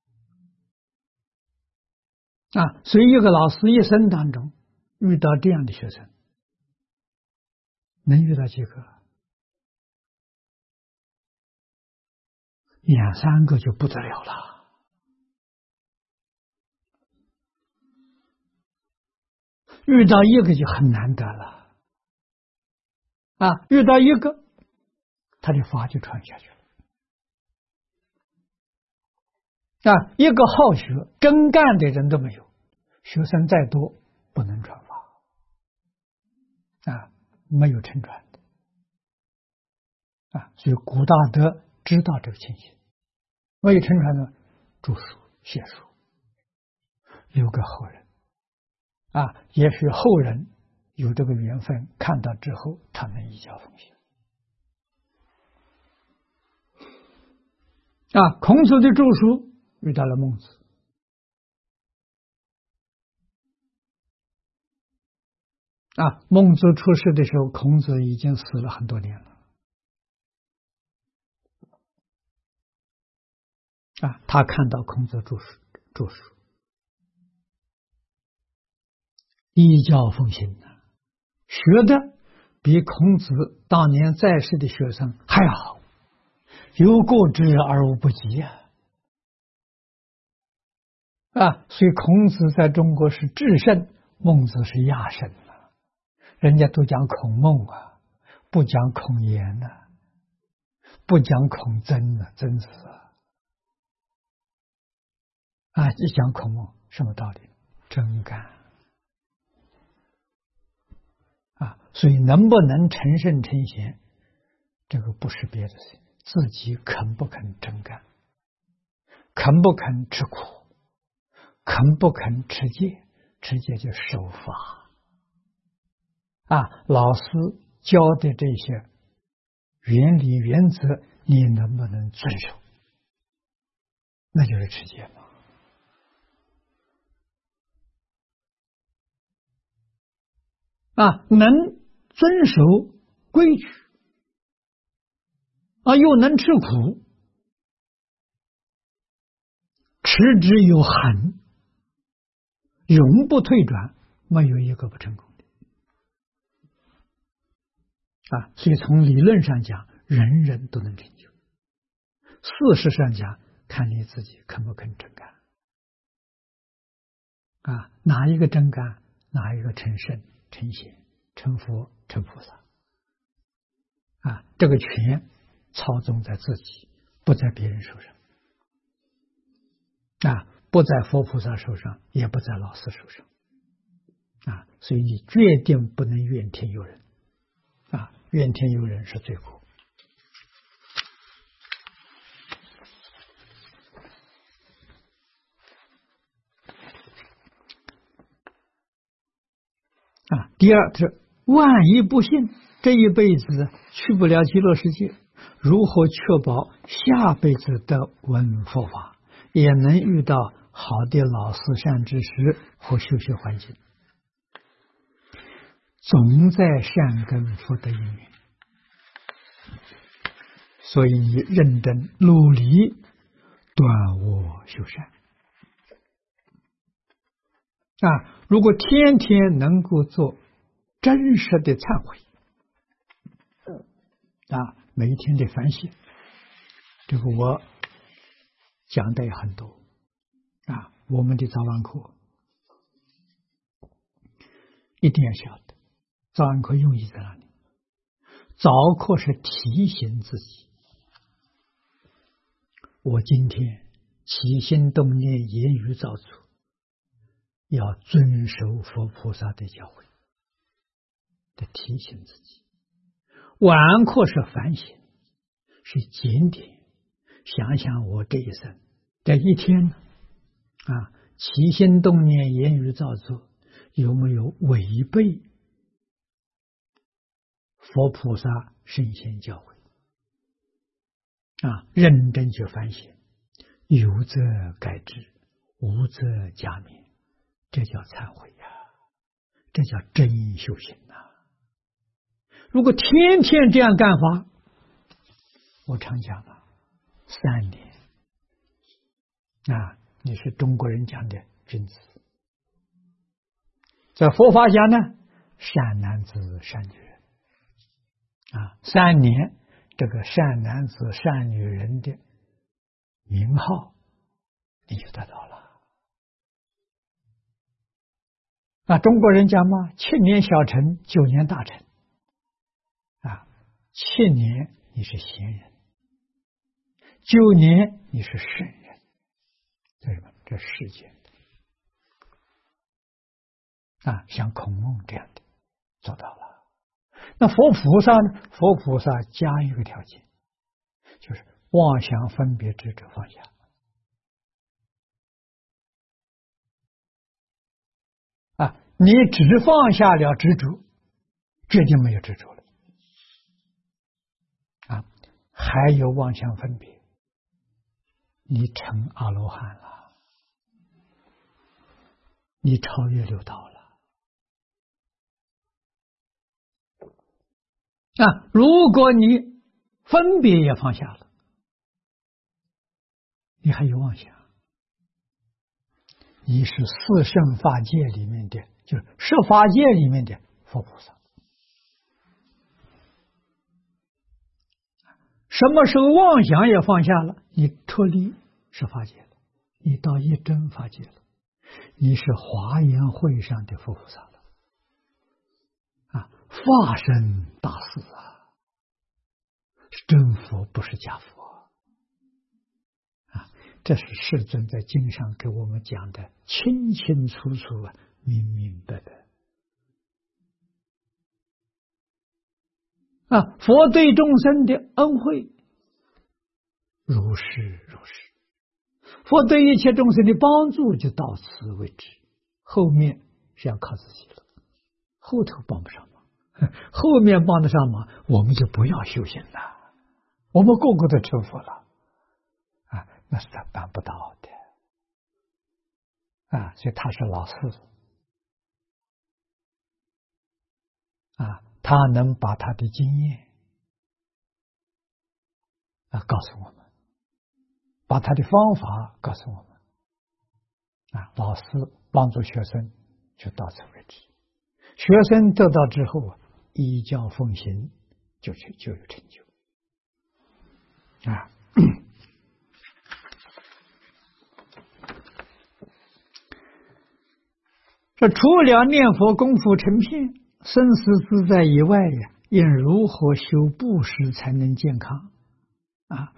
啊。所以，一个老师一生当中遇到这样的学生，能遇到几个？两三个就不得了了遇到一个就很难得了啊！遇到一个，他的法就传下去了啊！一个好学真干的人都没有，学生再多不能传法啊，没有承传的啊！所以古大德知道这个情形。没有承传呢，著书写书，留给后人啊，也许后人有这个缘分，看到之后，他能移交奉行啊。孔子的著书遇到了孟子啊，孟子出世的时候，孔子已经死了很多年了。啊，他看到孔子著书，著书，依教奉行的，学的比孔子当年在世的学生还好，有过之而无不及啊！啊，所以孔子在中国是至圣，孟子是亚圣啊。人家都讲孔孟啊，不讲孔颜呐、啊，不讲孔曾啊，曾子啊。啊，一讲孔孟，什么道理？真干啊！所以能不能成圣成贤，这个不是别的事，自己肯不肯真干，肯不肯吃苦，肯不肯持戒，持戒就守法啊。老师教的这些原理原则，你能不能遵守？那就是持戒嘛。啊，能遵守规矩啊，又能吃苦，持之有恒，永不退转，没有一个不成功的啊。所以从理论上讲，人人都能成就；事实上讲，看你自己肯不肯真干啊。哪一个真干，哪一个成圣、成贤、成佛、成菩萨啊？这个权操纵在自己，不在别人手上啊，不在佛菩萨手上，也不在老师手上啊。所以你决定不能怨天尤人啊，怨天尤人是罪过。啊，第二是万一不幸，这一辈子去不了极乐世界，如何确保下辈子的闻佛法，也能遇到好的老师、善知识和修学环境？总在善根福德因缘，所以你认真努力断恶修善啊！如果天天能够做真实的忏悔啊，每一天的反省，这个我讲的也很多啊。我们的早晚课一定要晓得，早晚课用意在哪里？早课是提醒自己，我今天起心动念、言语造作，要遵守佛菩萨的教诲，的提醒自己。晚课是反省，是检点，想想我这一生这一天啊，起心动念、言语造作有没有违背佛菩萨圣贤教诲啊？认真去反省，有则改之，无则加勉，这叫忏悔呀、啊，这叫真修行呐、啊。如果天天这样干法，我常讲了，三年啊，你是中国人讲的君子。在佛法讲呢，善男子、善女人啊，三年这个善男子、善女人的名号你就得到了啊。中国人讲嘛，七年小成，九年大成啊。七年你是贤人，九年你是圣人，这什么？这世间的啊，像孔孟这样的做到了。那佛菩萨呢？佛菩萨加一个条件，就是妄想分别执着放下啊。你只放下了执着，这就没有执着了啊。还有妄想分别，你成阿罗汉了，你超越六道了啊，如果你分别也放下了，你还有妄想，你是四圣法界里面的，就是十法界里面的佛菩萨。什么时候妄想也放下了，你脱离十法界了，你到一真法界了，你是华严会上的佛菩萨了。啊，化身大士啊，是真佛，不是假佛啊！这是世尊在经上给我们讲的清清楚楚啊，明明白白啊！佛对众生的恩惠，如是如是；佛对一切众生的帮助，就到此为止。后面是要靠自己了，后头帮不上忙。后面帮得上忙，我们就不要修行了。我们个个都成佛了啊，那是他办不到的啊。所以他是老师啊，他能把他的经验啊告诉我们，把他的方法告诉我们啊。老师帮助学生就到此为止，学生得到之后啊，依教奉行，就去就有成就啊。这除了念佛功夫成片，生死自在以外呀，应如何修布施才能健康啊？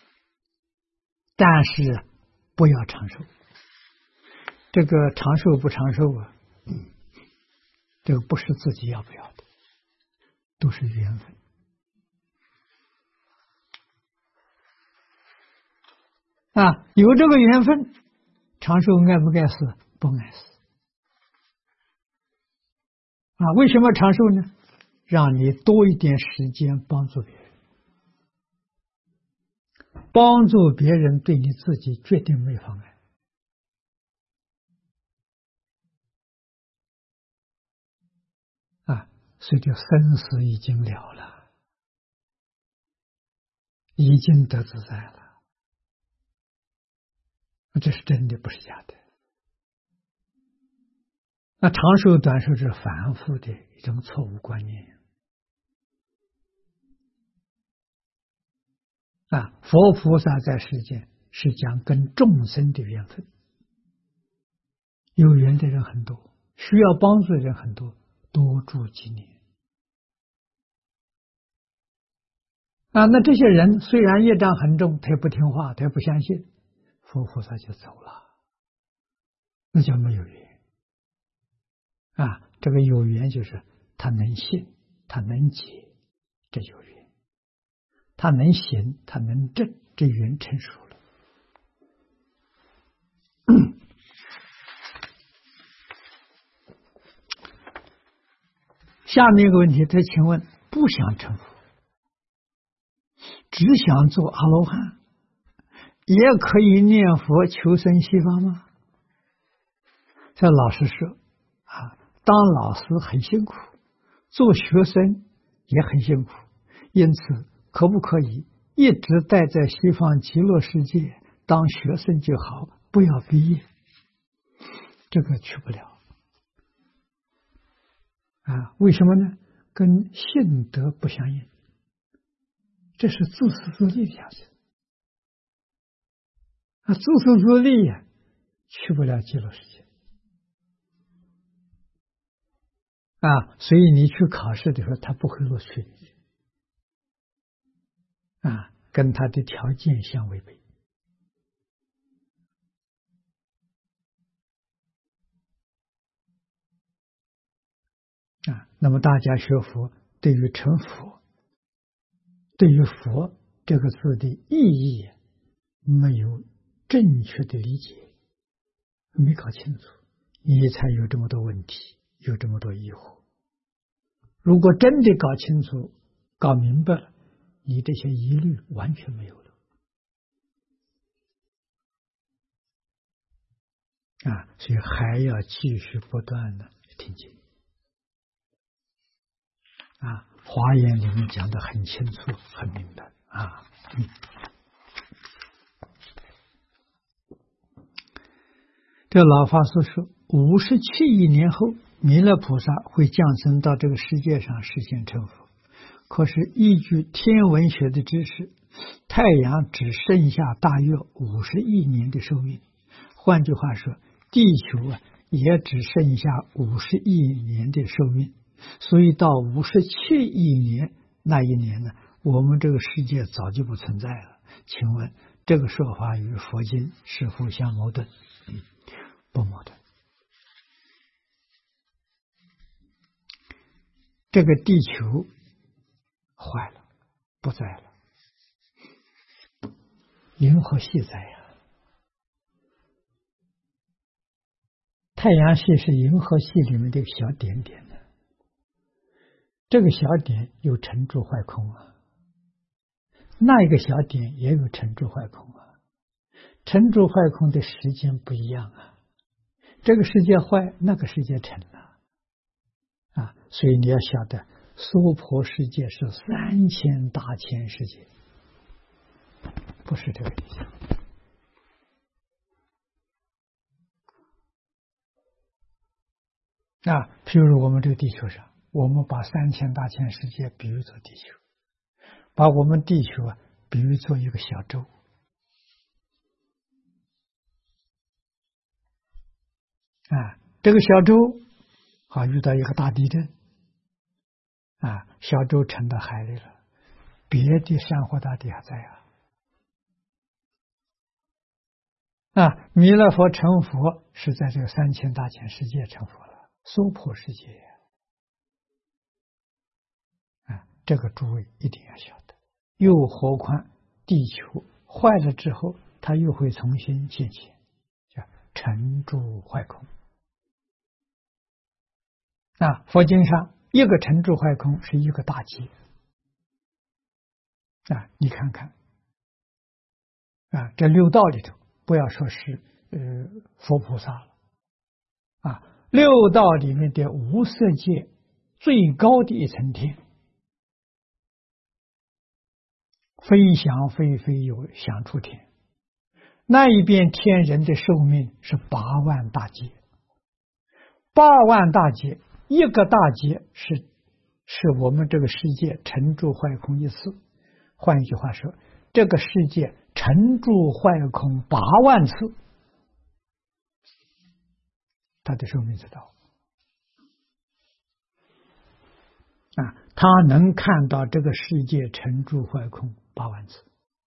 但是不要长寿。这个长寿不长寿啊，嗯，这个不是自己要不要的，都是缘分。啊，有这个缘分，长寿爱不爱死？不爱死。啊，为什么长寿呢？让你多一点时间帮助别人，帮助别人对你自己决定没妨碍。啊，所以就生死已经了了，已经得自在了，这是真的，不是假的。那长寿短寿是反复的一种错误观念啊！佛菩萨在世间是讲跟众生的缘分，有缘的人很多，需要帮助的人很多，多住几年啊！那这些人虽然业障很重，他也不听话，他也不相信，佛菩萨就走了，那叫没有缘啊！这个有缘就是他能信，他能解，这有缘；他能行，他能正，这缘成熟了。下面一个问题，他请问：不想成佛，只想做阿罗汉，也可以念佛求生西方吗？这老实说啊，当老师很辛苦，做学生也很辛苦，因此可不可以一直待在西方极乐世界当学生就好，不要毕业？这个去不了啊？为什么呢？跟性德不相应，这是自私自利的样子啊！自私自利呀，去不了极乐世界啊！所以你去考试的时候，他不会录取你啊，跟他的条件相违背啊。那么大家学佛，对于成佛，对于佛这个字的意义没有正确的理解，没搞清楚，你才有这么多问题，有这么多疑惑。如果真的搞清楚、搞明白了，你这些疑虑完全没有了啊！所以还要继续不断的听经啊。 华严里面讲的很清楚、很明白啊。嗯，这老法师说，五十七亿年后，弥勒菩萨会降生到这个世界上实现成佛。可是依据天文学的知识，太阳只剩下大约五十亿年的寿命。换句话说，地球啊也只剩下五十亿年的寿命。所以到五十七亿年那一年呢，我们这个世界早就不存在了。请问这个说法与佛经是否相矛盾？嗯，不矛盾。这个地球坏了，不在了，银河系在呀。太阳系是银河系里面的一个小点点的，这个小点有成住坏空啊，那一个小点也有成住坏空啊，成住坏空的时间不一样啊，这个世界坏，那个世界成了啊，所以你要晓得，娑婆世界是三千大千世界，不是这个意思。啊，譬如我们这个地球上，我们把三千大千世界比喻作地球，把我们地球啊比喻作一个小洲。啊，这个小洲啊遇到一个大地震，啊，小洲沉到海里了，别的山河大地还在啊。啊，弥勒佛成佛是在这个三千大千世界成佛了。娑婆世界啊，这个诸位一定要晓得。又何况地球坏了之后，它又会重新现前，叫成住坏空。啊，佛经上一个成住坏空是一个大劫啊，你看看啊，这六道里头，不要说是呃佛菩萨了啊。六道里面的无色界最高的一层天，非想非非有想出天，那一边天人的寿命是八万大劫，八万大劫，一个大劫是是我们这个世界成住坏空一次。换一句话说，这个世界成住坏空八万次，他的寿命知道啊，他能看到这个世界成住坏空八万次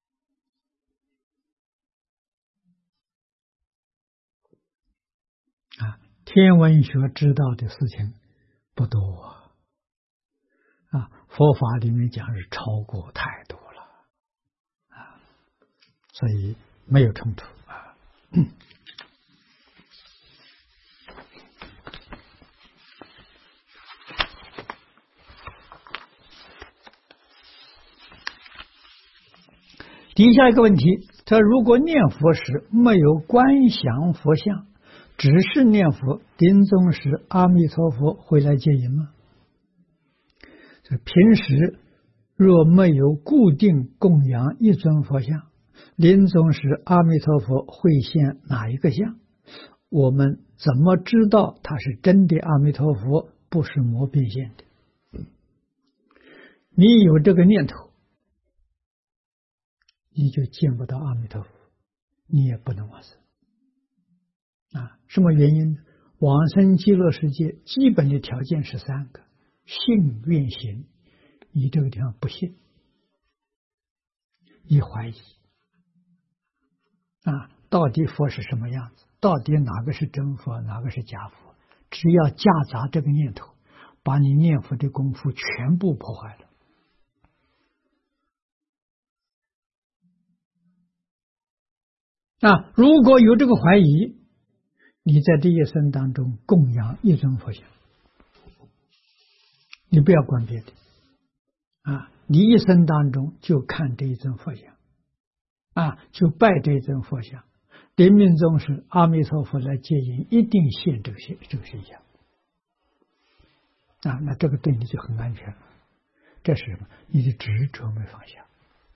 啊。天文学知道的事情不多啊，佛法里面讲是超过太多了啊，所以没有冲突啊。嗯底下一个问题，他如果念佛时没有观想佛像，只是念佛，临终时阿弥陀佛会来接引吗？平时若没有固定供养一尊佛像，临终时阿弥陀佛会现哪一个像？我们怎么知道他是真的阿弥陀佛，不是魔变现的？你有这个念头，你就见不到阿弥陀佛，你也不能往生啊！什么原因呢？往生极乐世界基本的条件是三个：信、愿、行。你这个地方不信，你怀疑啊，到底佛是什么样子？到底哪个是真佛，哪个是假佛？只要夹杂这个念头，把你念佛的功夫全部破坏了。啊，如果有这个怀疑，你在这一生当中供养一尊佛像，你不要管别的啊，你一生当中就看这一尊佛像啊，就拜这一尊佛像，临命终时阿弥陀佛来接引，一定现这个现这个现象啊，那这个对你就很安全了。 这是什么？你的执着没放下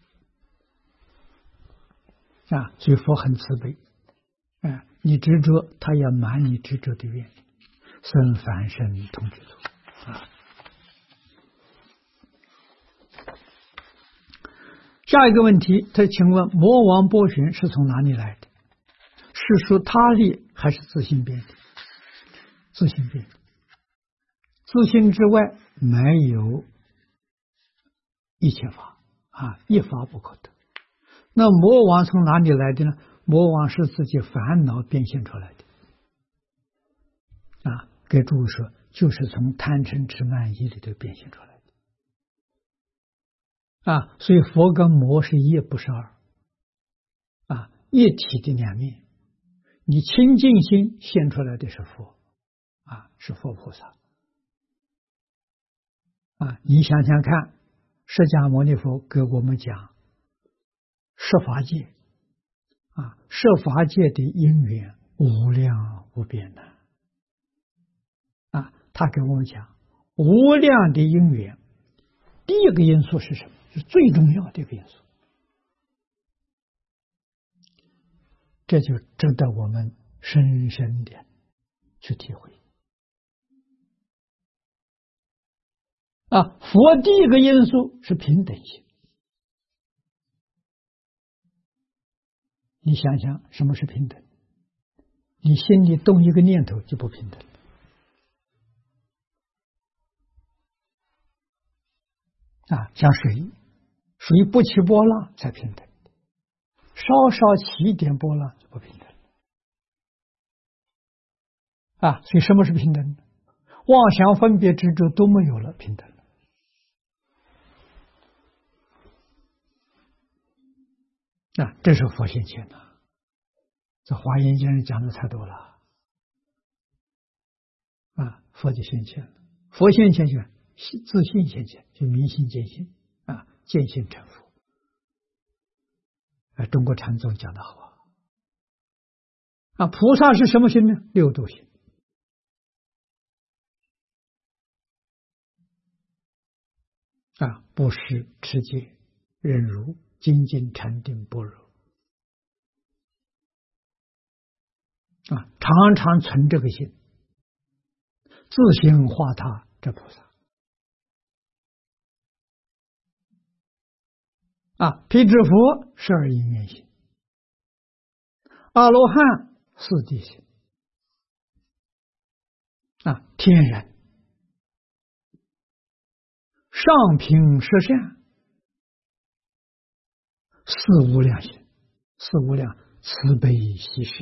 啊！所以佛很慈悲啊！你执着，他要满你执着的愿，生凡身同居土啊。下一个问题，他请问魔王波旬是从哪里来的？是属他力还是自性变的？自性变，自性之外没有一切法啊，一法不可得。那魔王从哪里来的呢？魔王是自己烦恼变现出来的啊。给诸位说，就是从贪嗔痴慢疑里头变现出来的啊。所以佛跟魔是一不是二啊，一体的两面。你清净心现出来的是佛啊，是佛菩萨啊。你想想看，释迦牟尼佛给我们讲十法界啊，十法界的因缘无量无边的啊，他给我们讲无量的因缘，第一个因素是什么？是最重要的一个因素，这就值得我们深深的去体会啊。佛第一个因素是平等性。你想想什么是平等？你心里动一个念头就不平等啊。像水，水不起波浪才平等，稍稍起一点波浪就不平等啊。所以什么是平等？妄想分别执着都没有了，平等了啊。这是佛现前的，这华严经上讲的太多了啊。佛就现前了，佛现前就自信现前，就明心见性啊，见性成佛啊。中国禅宗讲的好啊。菩萨是什么心呢？六度心啊，布施、持戒、忍辱、精进、禅定、般若啊，常常存这个心，自性化他，这菩萨啊。辟支佛十二因缘心，阿罗汉四谛心啊，天人上品十善，四无量心，四无量慈悲喜舍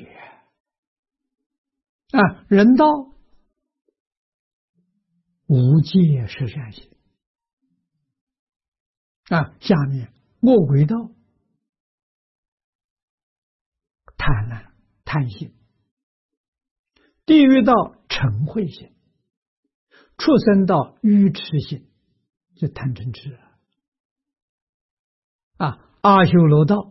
啊，人道无界十善心啊，下面恶鬼道贪婪贪心，地狱道嗔恚心，畜生道愚痴心，就贪嗔痴啊。阿修罗道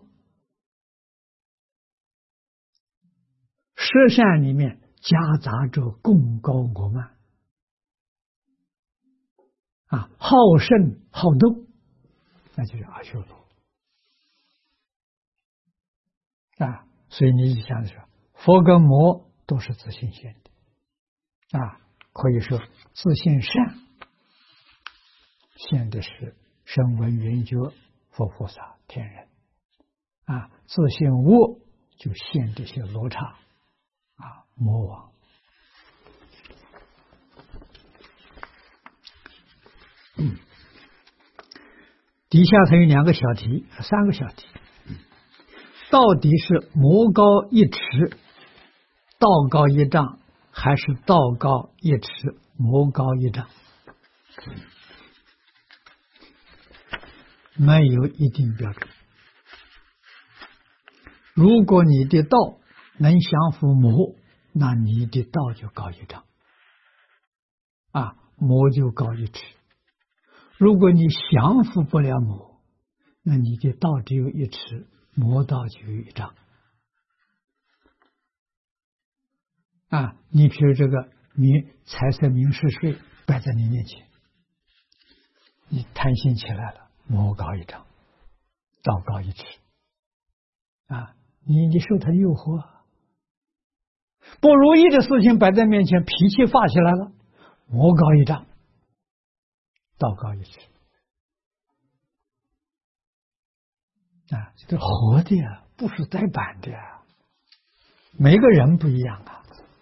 十善里面夹杂着贡高我慢啊，好胜好斗，那就是阿修罗啊。所以你想说，佛跟魔都是自性现的啊，可以说自性善现的是声闻缘觉佛菩萨天人啊，自性恶就现这些罗刹啊魔王。嗯，底下还有两个小题，三个小题，到底是魔高一尺，道高一丈，还是道高一尺，魔高一丈？没有一定标准。如果你的道能降伏魔，那你的道就高一丈啊，魔就高一尺。如果你降服不了魔，那你的道只有一尺，魔道就有一丈啊。你比如这个，你财色名食睡摆在你面前， 你贪心起来了，魔高一丈，道高一尺啊！你你受他诱惑，不如意的事情摆在面前，脾气发起来了，魔高一丈，道高一尺啊！这活的呀，不是呆板的呀，每个人不一样啊。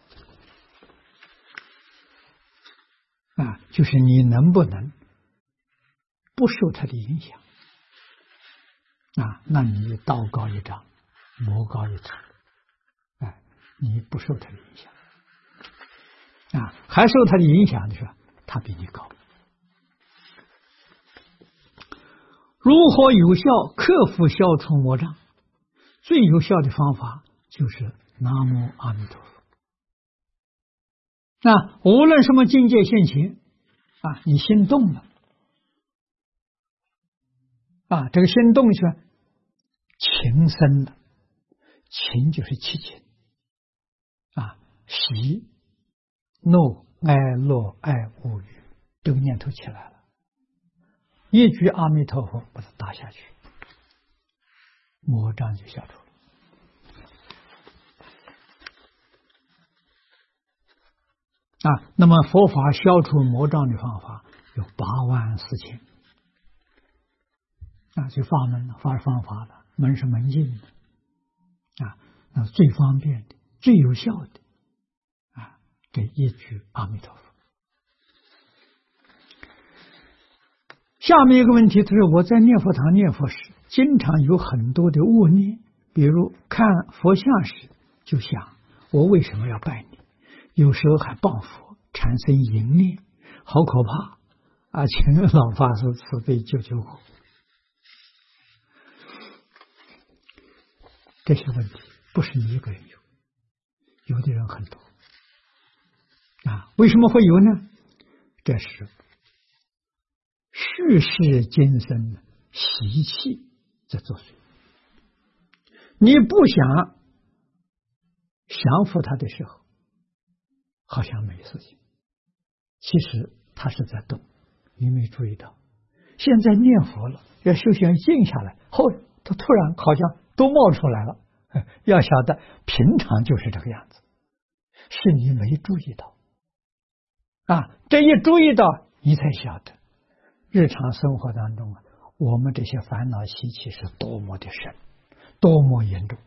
啊，就是你能不能不受他的影响啊？那你道高一丈，魔高一尺，哎，你不受他的影响啊，还受他的影响的时候，他比你高。如何有效克服消除魔障？最有效的方法就是南无阿弥陀佛。那无论什么境界现前啊，你心动了啊，这个心动是情生了，情就是七情啊，喜、怒、哀、乐、爱、恶欲都念头起来了，一句阿弥陀佛把它打下去，魔障就消除了。啊，那么佛法消除魔障的方法有八万四千啊，就法门了，法是方法了，门是门径的啊，那最方便的、最有效的啊，这一句阿弥陀佛。下面一个问题就是我在念佛堂念佛时，经常有很多的恶念，比如看佛像时就想我为什么要拜你，有时候还谤佛，产生淫念，好可怕啊！请老法师慈悲救救我。这些问题不是你一个人有，有的人很多啊。为什么会有呢？这是世世今生习气在作祟。你不想降服他的时候，好像没事情，其实他是在动，你没注意到。现在念佛了，要修行静下来，后他突然好像都冒出来了。要晓得，平常就是这个样子，是你没注意到啊。这一注意到，你才晓得，日常生活当中啊，我们这些烦恼习气是多么的深，多么严重。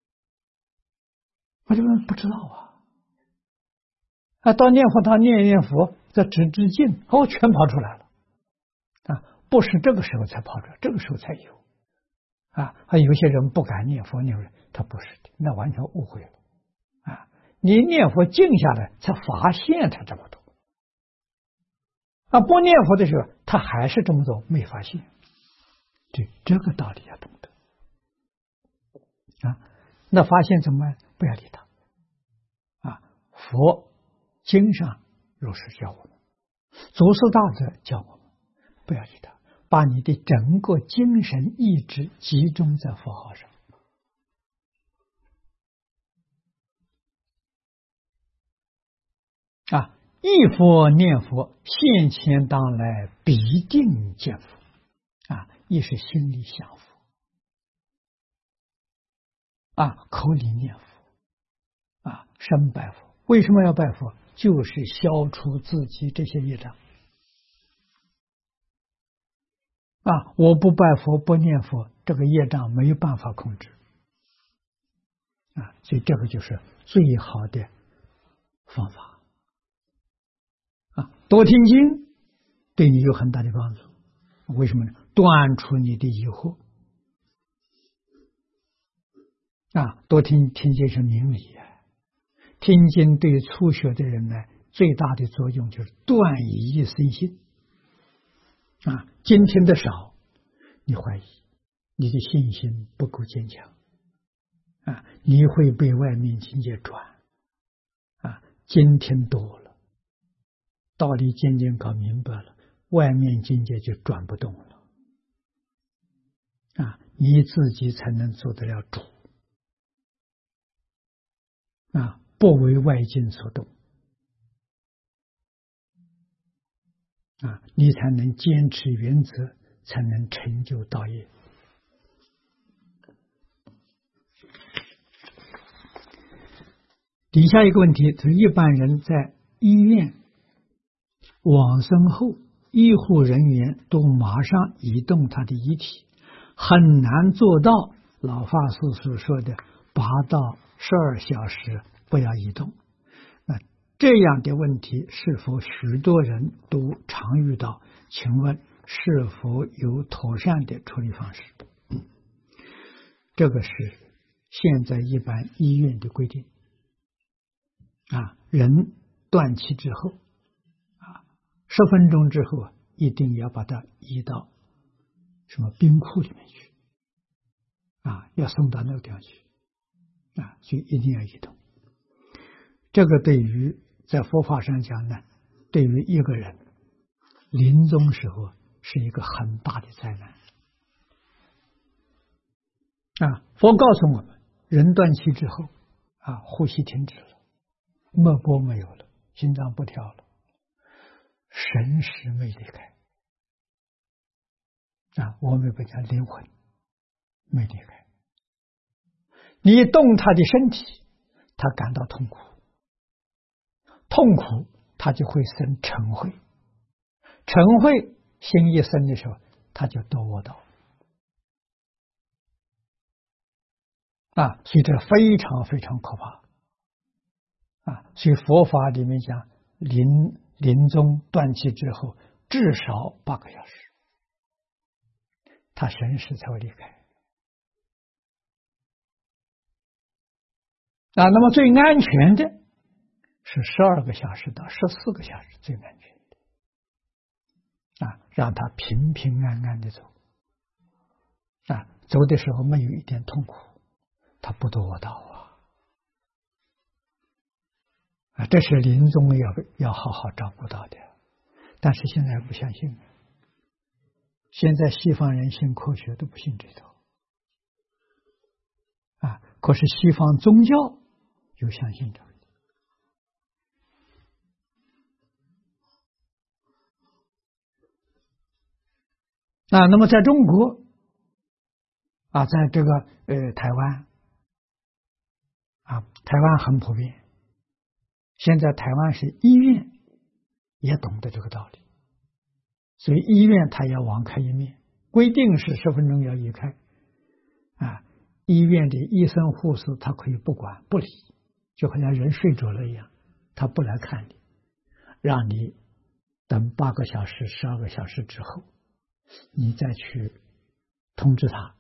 我这个不知道啊。啊，到念佛堂念一念佛，这止止境，哦，全跑出来了啊！不是这个时候才跑出来，这个时候才有啊！还有些人不敢念佛念佛，他不是的，那完全误会了啊！你念佛静下来，才发现他这么多啊！不念佛的时候，他还是这么做，没发现。对，这个道理要懂得啊！那发现怎么办？不要理他啊！佛经上如是教我们，祖师大德教我们，不要理他，把你的整个精神意志集中在佛号上啊！忆佛念佛，现前当来必定见佛啊！亦是心里想佛啊，口里念佛啊，身拜佛。为什么要拜佛？就是消除自己这些业障啊！我不拜佛不念佛，这个业障没有办法控制啊！所以这个就是最好的方法啊！多听经对你有很大的帮助。为什么呢？断除你的疑惑啊！多听听经是明理啊！听经对初学的人呢，最大的作用就是断疑一生信啊！经听的少，你怀疑，你的信心不够坚强啊！你会被外面境界转啊！经听多了，道理渐渐搞明白了，外面境界就转不动了啊！你自己才能做得了主啊！不为外境所动啊，你才能坚持原则，才能成就道业。底下一个问题，就是一般人在医院往生后，医护人员都马上移动他的遗体，很难做到老法师所说的八到十二小时不要移动。那这样的问题是否许多人都常遇到？请问是否有妥善的处理方式？嗯、这个是现在一般医院的规定。啊，人断气之后，啊，十分钟之后啊，一定要把它移到什么冰库里面去，啊，要送到那个地方去，啊，所以一定要移动。这个对于在佛法上讲呢，对于一个人临终时候是一个很大的灾难。啊，佛告诉我们，人断气之后，啊，呼吸停止了。脉搏没有了，心脏不跳了，神识没离开啊，我们不讲灵魂没离开。你动他的身体，他感到痛苦，痛苦他就会生嗔恚，嗔恚心一生的时候，他就堕卧道啊，所以这非常非常可怕。啊，所以佛法里面讲，临临终断气之后，至少八个小时，他神识才会离开。啊，那么最安全的是十二个小时到十四个小时最安全的。啊，让他平平安安的走。啊，走的时候没有一点痛苦，他不堕卧道啊。啊，这是临终要要好好照顾到的，但是现在不相信。现在西方人信科学都不信这套，啊，可是西方宗教又相信这个。啊，那么在中国，啊，在这个呃台湾，啊，台湾很普遍。现在台湾是医院也懂得这个道理，所以医院他要网开一面，规定是十分钟要移开。啊，医院的医生护士他可以不管不理，就好像人睡着了一样，他不来看你，让你等八个小时、十二个小时之后，你再去通知他，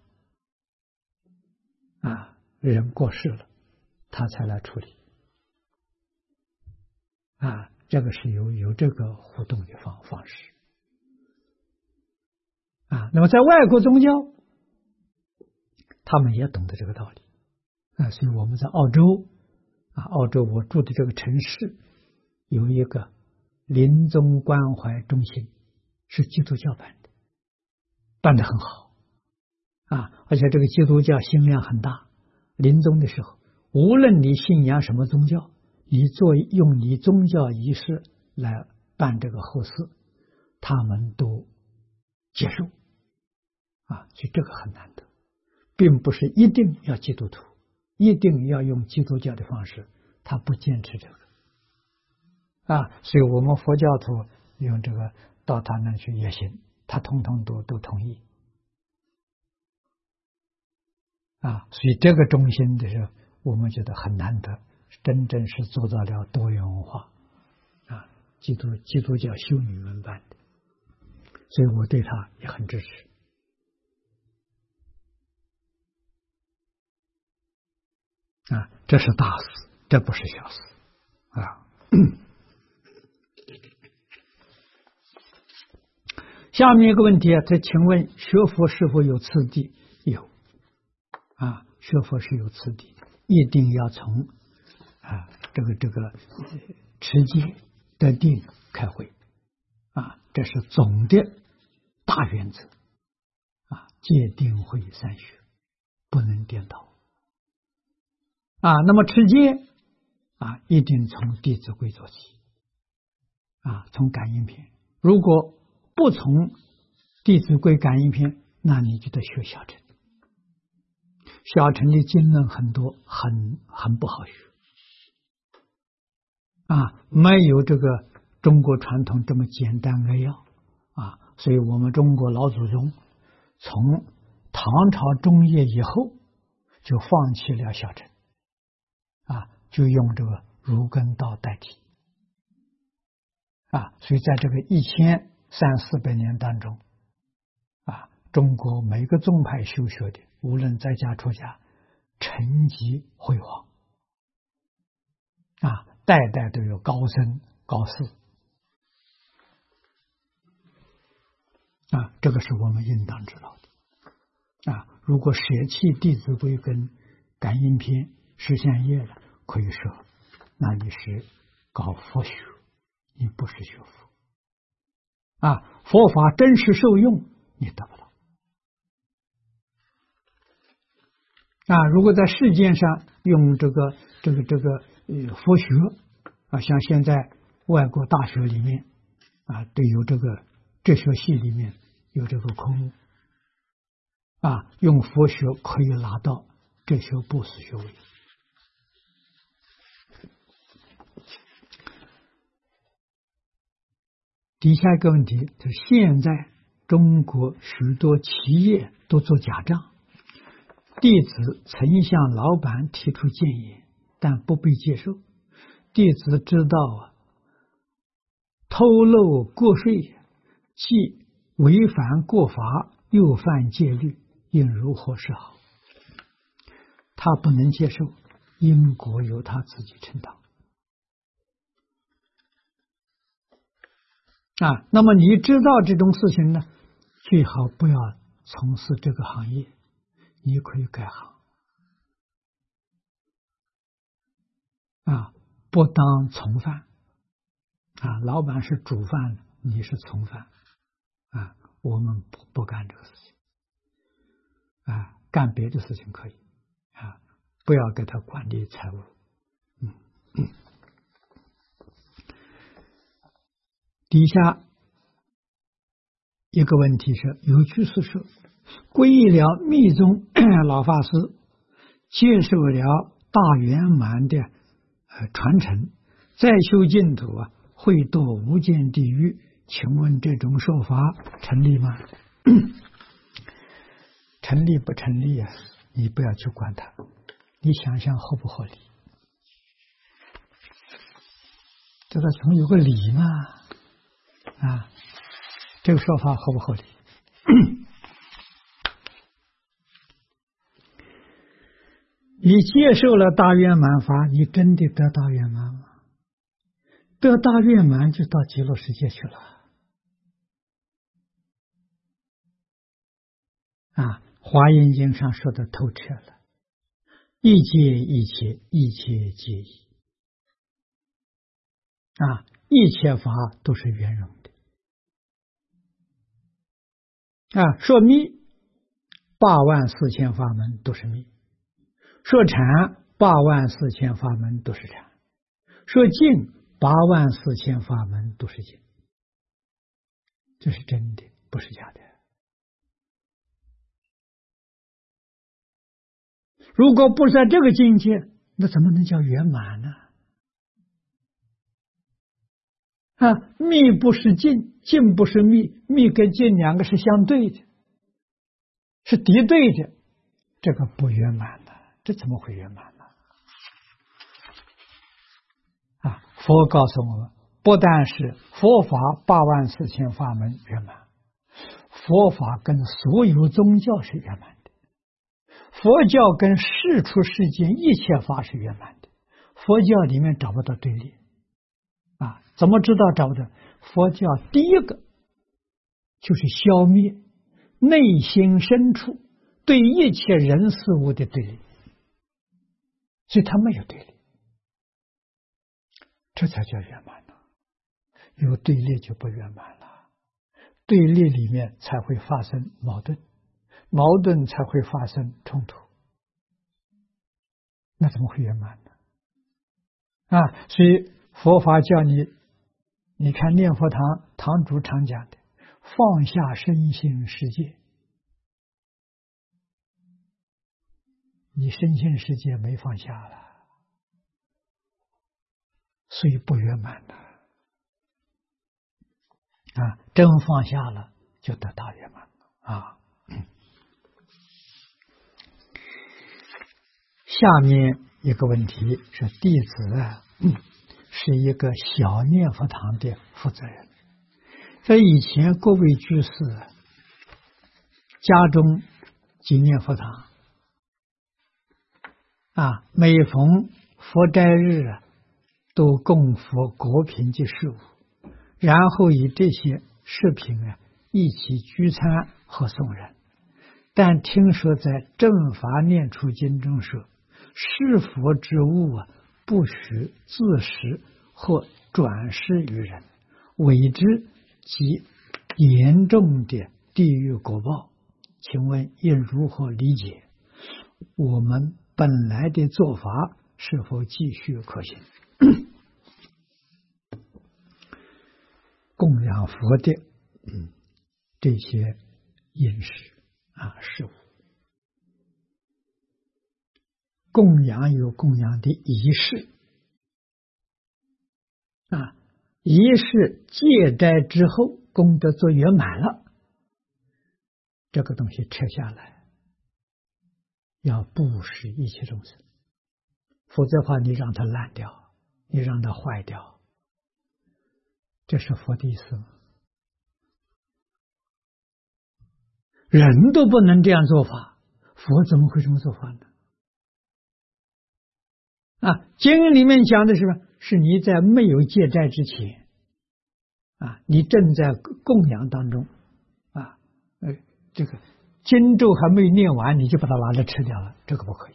啊，人过世了，他才来处理。啊，这个是有有这个互动的方方式。啊，那么在外国宗教，他们也懂得这个道理。啊，所以我们在澳洲，啊，澳洲我住的这个城市有一个临终关怀中心，是基督教办的，办得很好。啊，而且这个基督教心量很大，临终的时候，无论你信仰什么宗教，你做用你宗教仪式来办这个后事，他们都接受啊，所以这个很难得，并不是一定要基督徒，一定要用基督教的方式，他不坚持这个啊，所以我们佛教徒用这个到他那去也行，他通通都都同意啊，所以这个中心的时候，我们觉得很难得。真正是做到了多元文化啊，基督基督教修女们办的，所以我对他也很支持啊，这是大事，这不是小事啊。下面一个问题啊，这请问学佛是否有次第？有啊，学佛是有次第，一定要从啊，这个这个持戒得定开会啊，这是总的大原则啊，戒定慧三学不能颠倒啊。那么持戒啊，一定从《弟子规》做起啊，从感应篇如果不从《弟子规》感应篇，那你就得学小乘。小乘的经论很多，很很不好学啊，没有这个中国传统这么简单扼要啊，所以我们中国老祖宗从唐朝中叶以后就放弃了小乘啊，就用这个儒艮道代替啊，所以在这个一千三四百年当中啊，中国每个宗派修学的，无论在家出家，成绩辉煌啊，代代都有高僧高士啊，这个是我们应当知道的啊。如果舍弃《弟子规》跟《感应篇》《实相业》了，可以说，那你是搞佛学，你不是学佛啊。佛法真实受用，你得不到啊。如果在世界上用这个这个这个呃佛学啊，像现在外国大学里面啊，都有这个哲学系里面有这个科目啊，用佛学可以拿到哲学博士学位。底下一个问题是：现在中国许多企业都做假账，弟子曾向老板提出建议，但不被接受。弟子知道啊，偷漏过税既违反国法，又犯戒律，应如何是好？他不能接受，因果由他自己承担啊。那么你知道这种事情呢，最好不要从事这个行业，你可以改行啊，不当从犯啊。老板是主犯，你是从犯啊。我们不不干这个事情啊，干别的事情可以啊，不要给他管理财务。嗯嗯。底下一个问题是：有居士说，皈依了密宗老法师，接受了大圆满的呃传承，再修净土啊，会堕无间地狱。请问这种说法成立吗？成立不成立啊？你不要去管它，你想想合不合理？这个总有个理嘛啊，这个说法合不合理？你接受了大圆满法，你真的得大圆满吗？得大圆满就到极乐世界去了啊！华严经上说的透彻了，一切一切，一切皆一啊！一切法都是圆融的啊！说密，八万四千法门都是密；说禅，八万四千法门都是禅；说净，八万四千法门都是净。这是真的，不是假的。如果不在这个境界，那怎么能叫圆满呢？啊，密不是净，净不是密，密跟净两个是相对的，是敌对的，这个不圆满的，这怎么会圆满呢？啊，佛告诉我们，不但是佛法八万四千法门圆满，佛法跟所有宗教是圆满的。佛教跟世出世间一切法是圆满的，佛教里面找不到对立啊！怎么知道找不到？佛教第一个就是消灭内心深处对一切人事物的对立，所以它没有对立，这才叫圆满呢。有对立就不圆满了，对立里面才会发生矛盾，矛盾才会发生冲突，那怎么会圆满呢？啊，所以佛法叫你你看念佛堂堂主常讲的，放下身心世界，你身心世界没放下了，所以不圆满了。啊，真放下了，就得大圆满了啊。下面一个问题是弟子啊，嗯、是一个小念佛堂的负责人。在以前各位居士家中纪念佛堂啊，每逢佛斋日啊，都供佛果品及食物，然后以这些食品啊一起聚餐和送人。但听说在正法念处经中说，是佛之物啊，不许自食或转施于人，为之即严重的地狱果报。请问应如何理解？我们本来的做法是否继续可行？供养佛的嗯这些饮食啊食物，供养有供养的仪式啊，仪式戒斋之后功德做圆满了，这个东西撤下来，要布施一切众生，否则的话你让它烂掉，你让它坏掉，这是佛的意思吗？人都不能这样做法，佛怎么会这么做法呢？啊，经里面讲的是什么？是你在没有戒斋之前啊，你正在供养当中啊，呃，这个经咒还没念完，你就把它拿来吃掉了，这个不可以。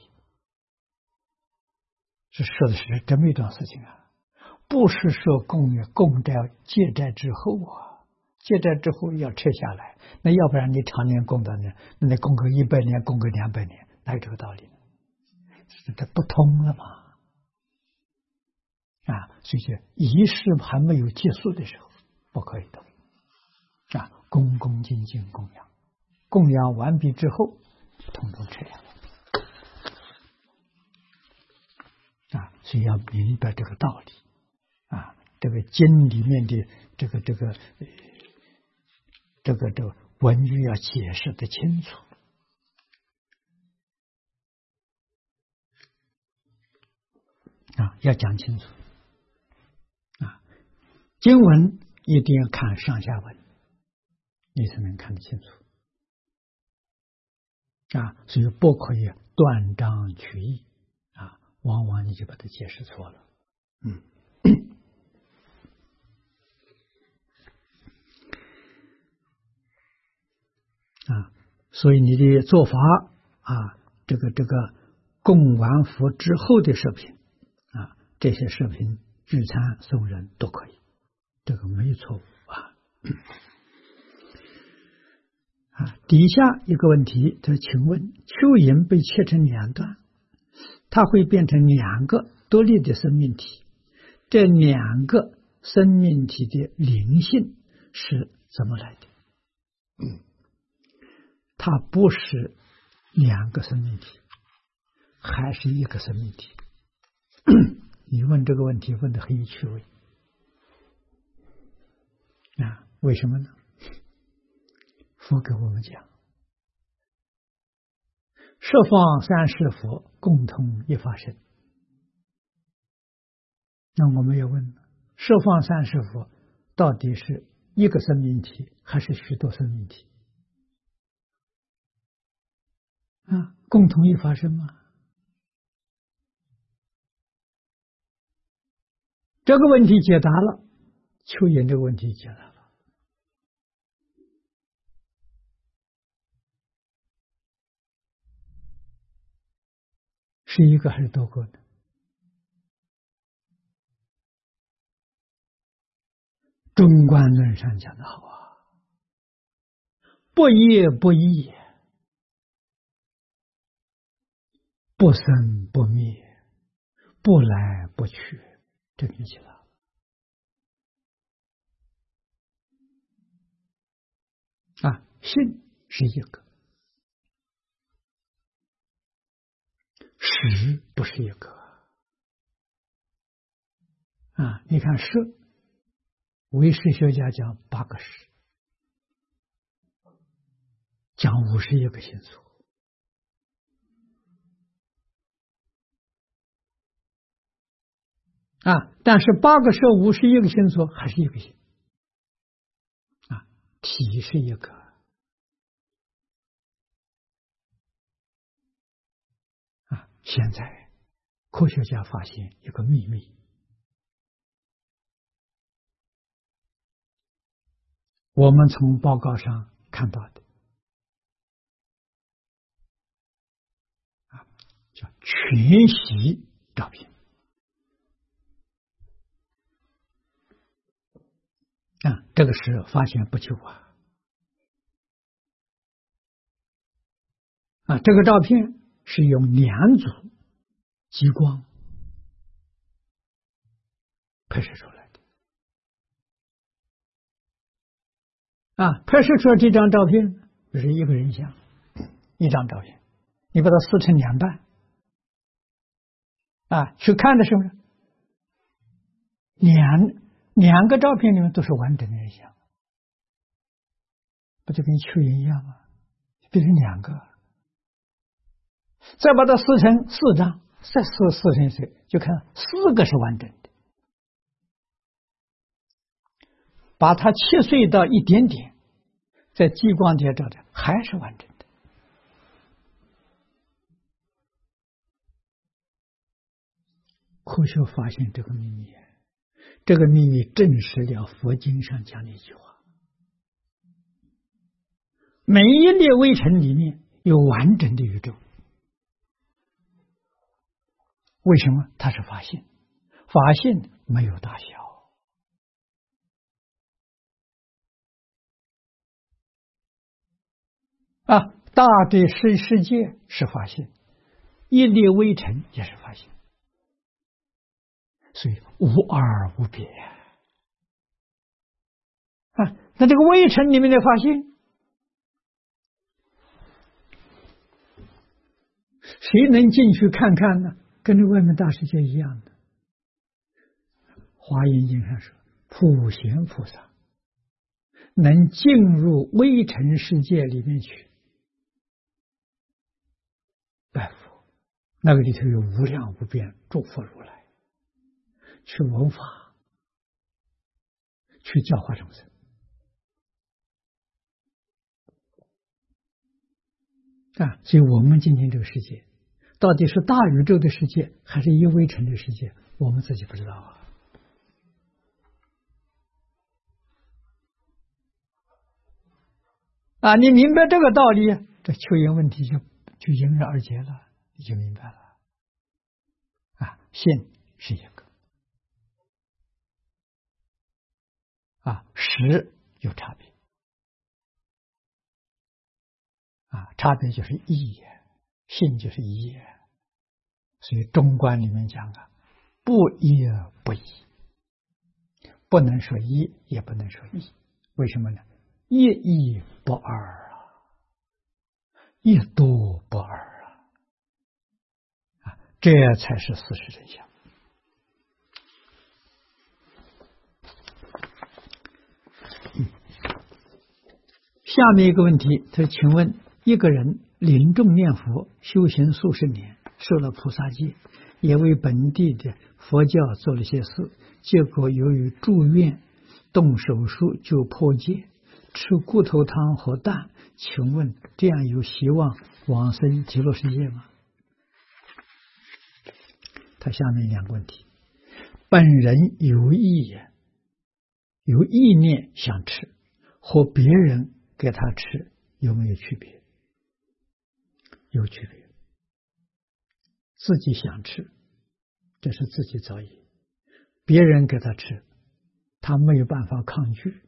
这说的是这么一桩事情啊，不是说供养供斋戒斋之后啊，戒斋之后要撤下来，那要不然你常年供的呢，那你供个一百年，供个两百年，哪有这个道理呢？这不通了嘛。啊，所以说仪式还没有结束的时候，不可以的。啊，恭恭敬敬供养，供养完毕之后，统统撤掉。啊，所以要明白这个道理。啊，这个经里面的这个这个这个这个文句要解释的清楚。啊，要讲清楚。经文一定要看上下文，你才能看得清楚啊！所以不可以断章取义啊，往往你就把它解释错了。嗯，啊，所以你的做法啊，这个这个供完佛之后的食品啊，这些食品聚餐送人都可以。这个没有错误啊！啊，底下一个问题，他说：“请问，蚯蚓被切成两段，它会变成两个独立的生命体，这两个生命体的灵性是怎么来的？”嗯，它不是两个生命体，还是一个生命体。你问这个问题问得很有趣味。啊，为什么呢？佛给我们讲，十方三世佛共同一法身。那我们要问，十方三世佛到底是一个生命体还是许多生命体？啊，共同一法身吗？这个问题解答了，蚯蚓这个问题解答了。是一个还是多个呢？中观论上讲的好啊，不业不异，不生不灭，不来不去，这个就起来了。 性是一个，识不是一个啊！你看识，唯识学家讲八个识，讲五十一个星座。啊，但是八个色五十一个星座还是一个星啊，体是一个啊。现在科学家发现一个秘密，我们从报告上看到的啊，叫全息照片。啊，这个是发现不久啊！啊，这个照片是用两组激光拍摄出来的。啊，拍摄出来这张照片就是一个人像，一张照片，你把它撕成两半，啊，去看的时候呢，两两个照片里面都是完整的人像，不就跟蚯蚓一样吗？变成两个，再把它撕成四张，再撕撕成谁，就看四个是完整的，把它切碎到一点点，在激光底下照的还是完整的。科学发现这个秘密，这个秘密证实了佛经上讲的一句话：每一粒微尘里面有完整的宇宙。为什么？它是法性，法性没有大小啊。大的世世界是法性，一粒微尘也是法性，所以无二无别啊。那这个微尘里面的法性，谁能进去看看呢？跟这外面大世界一样的。华严经上说，普贤菩萨能进入微尘世界里面去拜佛，那个里头有无量无边诸佛如来，去闻法，去教化众生啊。所以我们今天这个世界到底是大宇宙的世界还是一微尘的世界，我们自己不知道啊。啊，你明白这个道理，这求言问题就就迎刃而解了，你就明白了。啊，性是一个，啊，识有差别，啊，差别就是义，性就是义，所以中观里面讲啊，不一不异，不能说一，也不能说异，为什么呢？一一不二啊，一多不二啊，啊，这才是事实真相。嗯，下面一个问题，他说：“请问，一个人临终念佛，修行数十年，受了菩萨戒，也为本地的佛教做了些事，结果由于住院、动手术就破戒。吃骨头汤和蛋，请问这样有希望往生极乐世界吗？”他下面两个问题：本人有意有意念想吃，和别人给他吃有没有区别？有区别。自己想吃，这是自己造业；别人给他吃，他没有办法抗拒。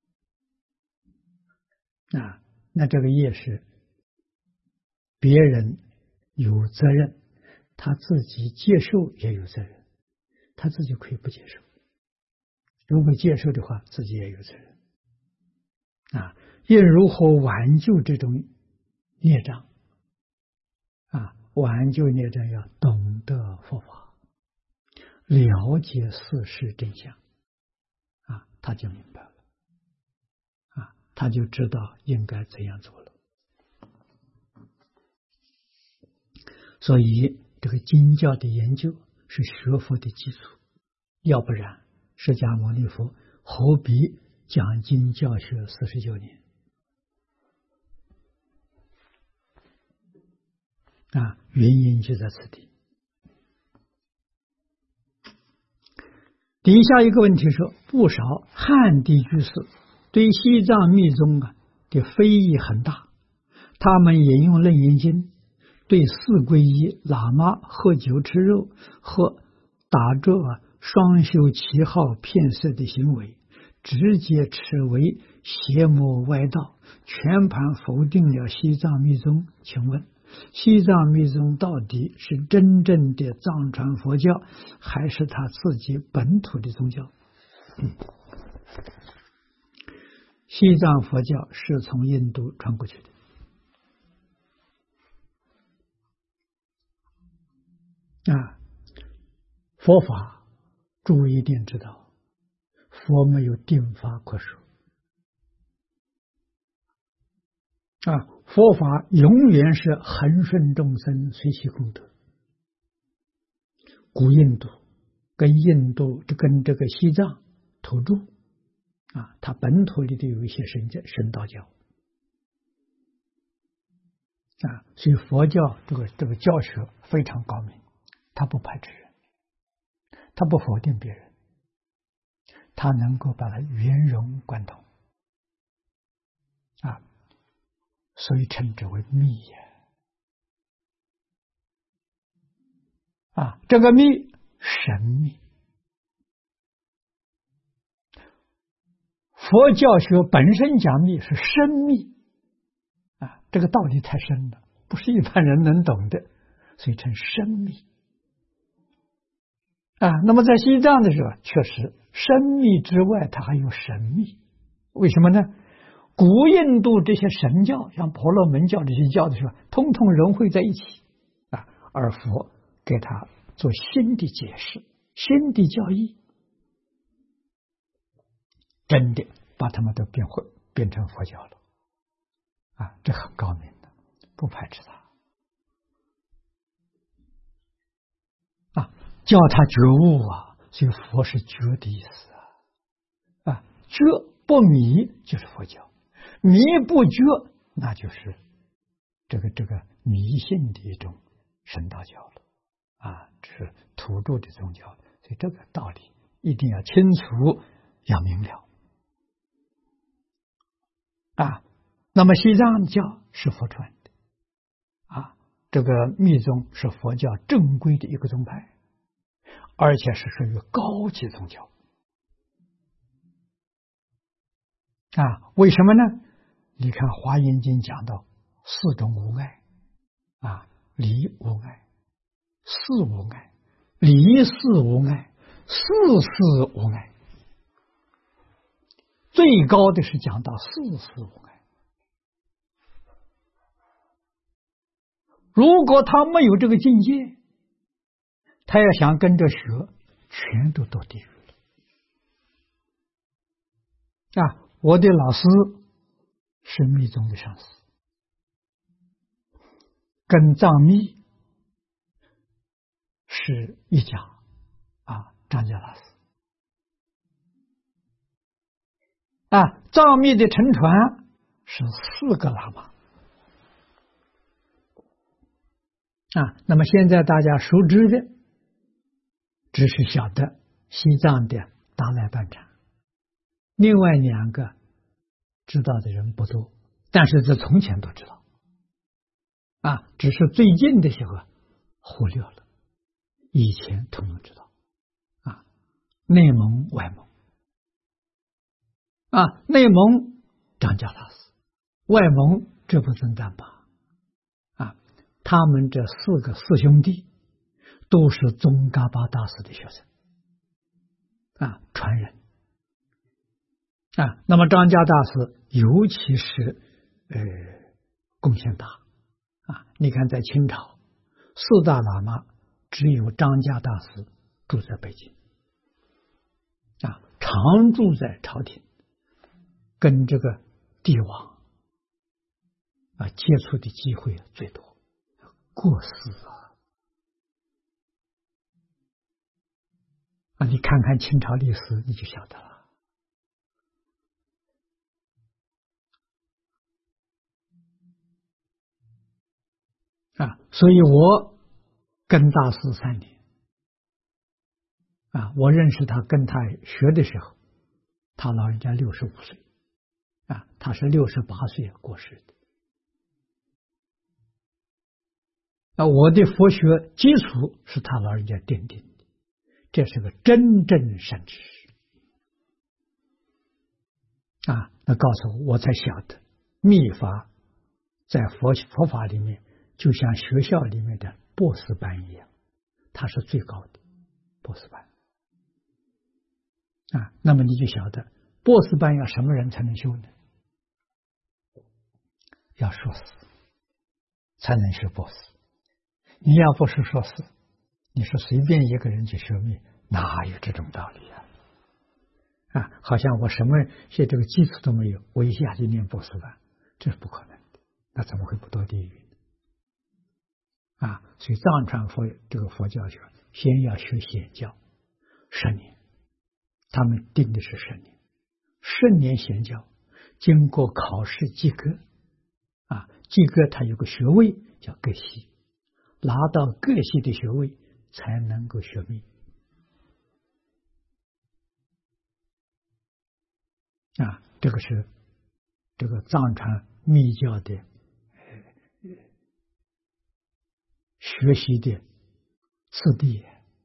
啊，那这个业是别人有责任，他自己接受也有责任，他自己可以不接受，如果接受的话，自己也有责任。啊， 应如何挽救这种孽障？啊，挽救孽障要懂得佛法，了解事实真相，啊，他就明白了，啊，他就知道应该怎样做了。所以，这个经教的研究是学佛的基础，要不然，释迦牟尼佛何必讲经教学四十九年？啊，原因就在此地。底下一个问题说，不少汉地居士对西藏密宗啊的非议很大，他们引用《楞严经》，对四皈依喇嘛喝酒吃肉和打坐啊双修七号骗色的行为，直接斥为邪魔歪道，全盘否定了西藏密宗。请问西藏密宗到底是真正的藏传佛教，还是他自己本土的宗教？嗯、西藏佛教是从印度传过去的。啊，佛法诸位一定知道，佛没有定法可说。啊，佛法永远是恒顺众生，随其功德。古印度跟印度跟这个西藏土著啊，它本土里头有一些神教神道教啊，所以佛教这个这个教学非常高明。他不排斥人，他不否定别人，他能够把它圆融贯通啊，所以称之为密也啊，这个密神秘。佛教学本身讲密是深密啊，这个道理太深了，不是一般人能懂的，所以称深密。啊，那么在西藏的时候，确实深密之外，它还有神秘。为什么呢？古印度这些神教，像婆罗门教这些教的时候，通通融汇在一起啊，而佛给他做新的解释、新的教义，真的把他们都变回变成佛教了啊，这很高明的，不排斥他。叫他觉悟啊，所以佛是觉的意思啊，啊，觉不迷就是佛教，迷不觉那就是这个这个迷信的一种神道教了啊，这是土著的宗教，所以这个道理一定要清楚，要明了啊。那么西藏教是佛传的啊，这个密宗是佛教正规的一个宗派。而且是属于高级宗教啊？为什么呢？你看《华严经》讲到四种无碍啊，离无碍、事无碍、离事无碍、事事无碍，最高的是讲到事事无碍。如果他没有这个境界，他要想跟着学，全都到地狱了啊！我的老师是密宗的上师，跟藏密是一家啊，张家大师啊，藏密的乘传是四个喇嘛啊。那么现在大家熟知的，只是晓得西藏的达赖班禅，另外两个知道的人不多，但是这从前都知道啊，只是最近的时候忽略了，以前统统知道啊。内蒙、外蒙啊，内蒙张家大师，外蒙智不尊丹巴啊，他们这四个四兄弟都是宗喀巴大师的学生啊，传人啊。那么张家大师尤其是呃贡献大啊！你看，在清朝，四大喇嘛只有张家大师住在北京啊，常住在朝廷，跟这个帝王啊接触的机会最多。过世啊！啊，你看看清朝历史，你就晓得了。啊，所以我跟大师三年，啊，我认识他，跟他学的时候，他老人家六十五岁，啊，他是六十八岁过世的。啊，我的佛学基础是他老人家奠定的，这是个真正善知识。啊，那告诉我，我才晓得密法在佛佛法里面，就像学校里面的博士班一样，它是最高的博士班。啊，那么你就晓得博士班要什么人才能修呢？要硕士才能学博士。你要不是硕士，你说随便一个人去学密，哪有这种道理啊？啊，好像我什么些这个基础都没有，我一下就念博士班，这是不可能的。那怎么会不堕地狱呢？啊，所以藏传佛这个佛教学，先要学显教十年，他们定的是十年，十年显教，经过考试及格，啊，及格他有个学位叫各系，拿到各系的学位才能够学密。啊，这个是这个藏传密教的呃学习的次第，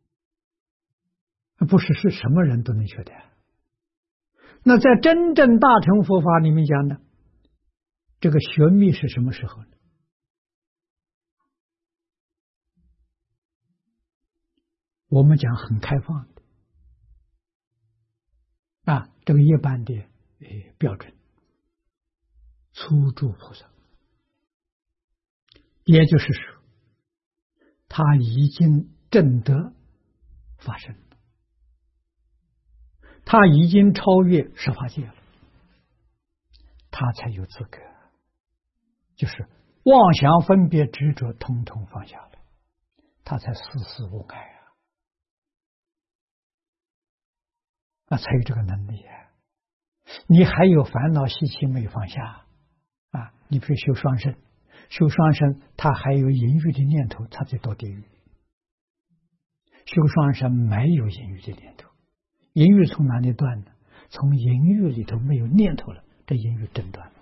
不是是什么人都能学的。那在真正大乘佛法里面讲呢，这个学密是什么时候呢？我们讲很开放的啊，这个一般的呃标准，初住菩萨，也就是说，他已经证得法身，他已经超越十法界了，他才有资格，就是妄想分别执着统统放下了，他才事事无碍啊，那才有这个能力啊。你还有烦恼习气没有放下啊？你比如修双身，修双身他还有淫欲的念头，他才堕地狱。修双身没有淫欲的念头，淫欲从哪里断呢？从淫欲里头没有念头了，这淫欲真断了。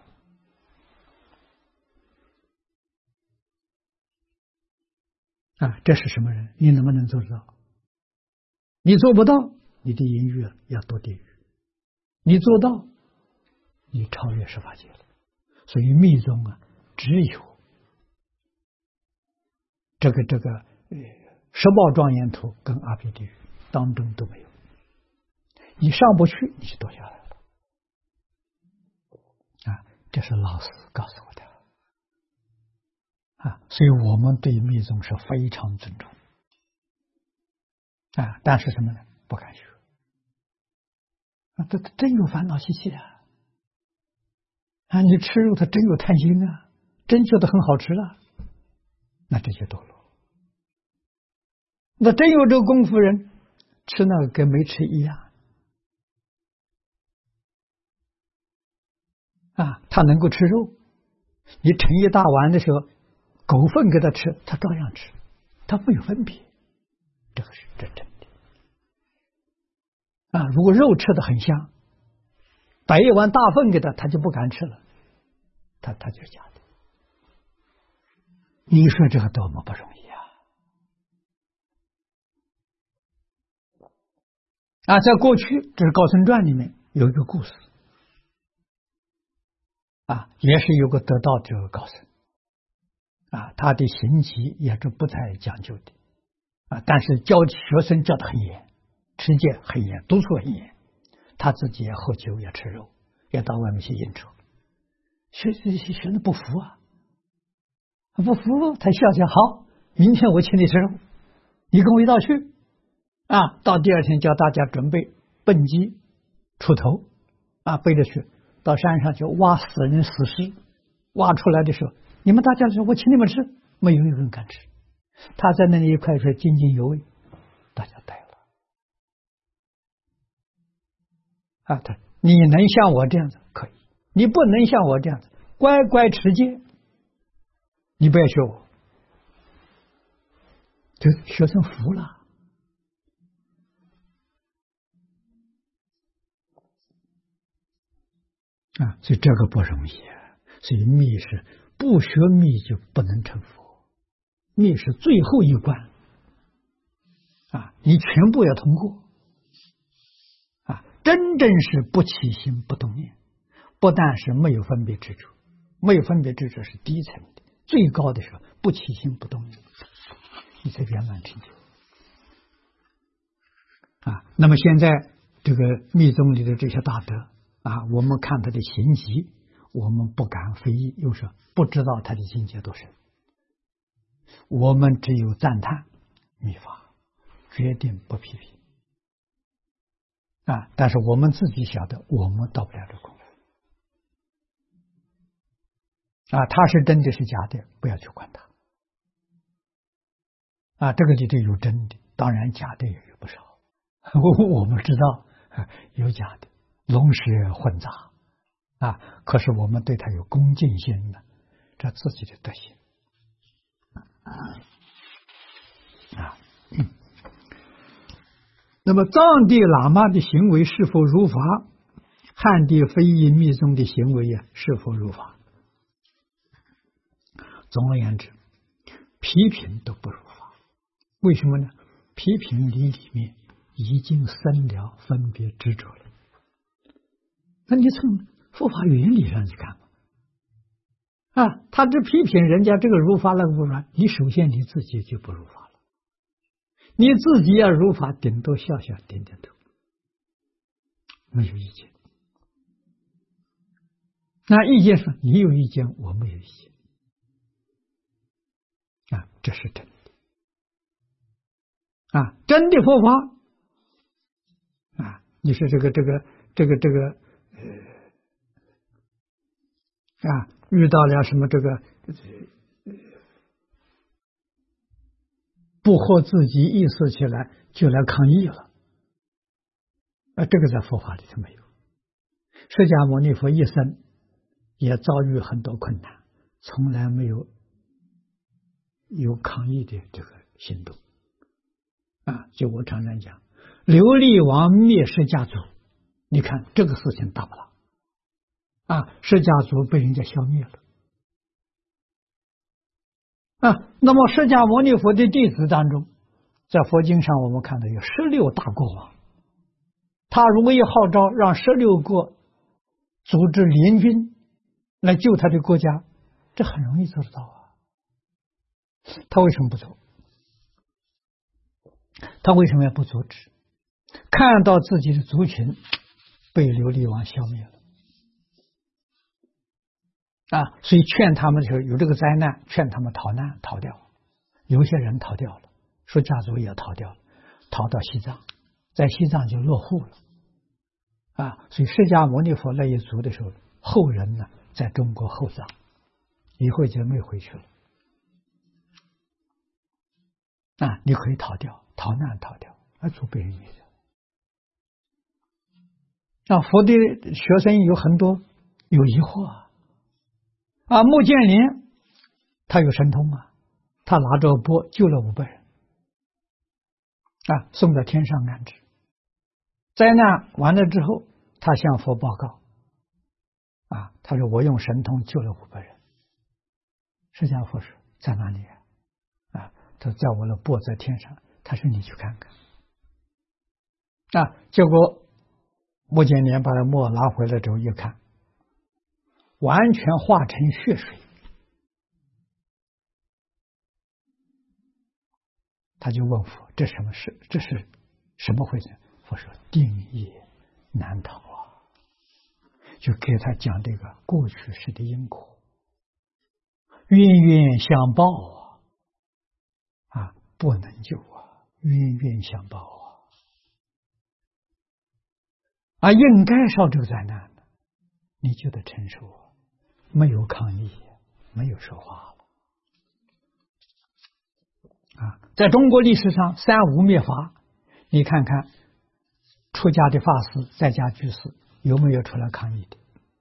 啊，这是什么人？你能不能做得到？你做不到，你的淫欲要堕地狱。你做到，你超越十法界了。所以密宗啊，只有这个这个呃十报庄严图跟阿鼻地狱当中都没有。你上不去，你就堕下来了。啊，这是老师告诉我的。啊，所以我们对密宗是非常尊重。啊，但是什么呢？不敢学。啊，这真有烦恼习气啊！啊，你吃肉，它真有贪心啊，真觉得很好吃了，那这就堕落。那真有这个功夫人，吃那个跟没吃一样啊，他能够吃肉，你盛一大碗的时候，狗粪给他吃，他照样吃，他没有分别，这个是真正的。啊，如果肉吃的很香，摆一碗大粪给他，他就不敢吃了，他他就是假的。你说这个多么不容易啊！啊，在过去，这是《高僧传》里面有一个故事，啊，也是有个得道者高僧，啊，他的行疾也是不太讲究的，啊，但是教学生教得很严。持戒很严，督促很严，他自己也喝酒也吃肉，也到外面去应酬， 学学学的不服啊，不服，他笑笑，好，明天我请你吃肉，你跟我一道去啊。到第二天叫大家准备笨鸡、锄头啊，背着去到山上去挖死人死尸，挖出来的时候，你们大家说，我请你们吃，没有一个人敢吃。他在那里一块说津津有味，大家呆了啊！他你能像我这样子可以，你不能像我这样子乖乖持戒，你不要学我。就学生服了啊！所以这个不容易啊！所以密是不学密就不能成佛，密是最后一关啊！你全部要通过啊！真正是不起心不动念，不但是没有分别执着，没有分别执着是低层的，最高的时候不起心不动念，你才圆满成就啊！那么现在这个密宗里的这些大德啊，我们看他的行迹，我们不敢非议，又说不知道他的境界多深，我们只有赞叹密法，决定不批评啊！但是我们自己晓得，我们到不了这功夫啊！他是真的是假的，不要去管他啊！这个里头有真的，当然假的也有不少。我我们知道有假的，龙蛇混杂啊，可是我们对他有恭敬心的，这自己的德行啊。那么藏地喇嘛的行为是否如法？汉地非遗密宗的行为呀，是否如法？总而言之，批评都不如法。为什么呢？批评理里面已经生了分别执着了。那你从佛法原理上去看吧，啊，他这批评人家这个如法那个不如法，你首先你自己就不如法了，你自己要如法，顶多笑笑点点头，没有意见。那意见说你有意见，我没有意见，啊，这是真的，啊，真的佛法，啊，你说这个这个这个这个。啊，遇到了什么这个不合自己意思起来，就来抗议了。啊，这个在佛法里头没有。释迦牟尼佛一生也遭遇很多困难，从来没有有抗议的这个行动。啊，就我常常讲，琉璃王灭释迦族，你看这个事情大不大？啊，释迦族被人家消灭了啊。那么释迦牟尼佛的弟子当中，在佛经上我们看到有十六大国王，他如果一号召让十六个组织联军来救他的国家，这很容易做得到啊。他为什么不做？他为什么要不阻止？看到自己的族群被琉璃王消灭了啊，所以劝他们的时候有这个灾难，劝他们逃难逃掉。有些人逃掉了，释迦族也逃掉了，逃到西藏，在西藏就落户了啊。所以释迦牟尼佛那一族的时候，后人呢在中国后藏，以后就没回去了啊。你可以逃掉，逃难逃掉，而族被人灭掉。啊，佛的学生有很多有疑惑啊。啊，穆建连他有神通啊，他拿着钵救了五百人，啊，送到天上安置。灾难完了之后，他向佛报告，啊，他说我用神通救了五百人。释迦佛说在哪里啊？啊，他说在我的钵在天上。他说你去看看。啊，结果穆建连把钵拿回来之后一看，完全化成血水，他就问佛：“这什么事？这是什么回事？”佛说：“定业难逃啊！ 就给他讲这个过去世的因果，冤冤相报啊，啊，不能救啊，冤冤相报啊，啊，应该受这个灾难的，你就得承受啊，没有抗议，没有说话了啊。在中国历史上，三无灭法，你看看出家的法师、在家居士有没有出来抗议的？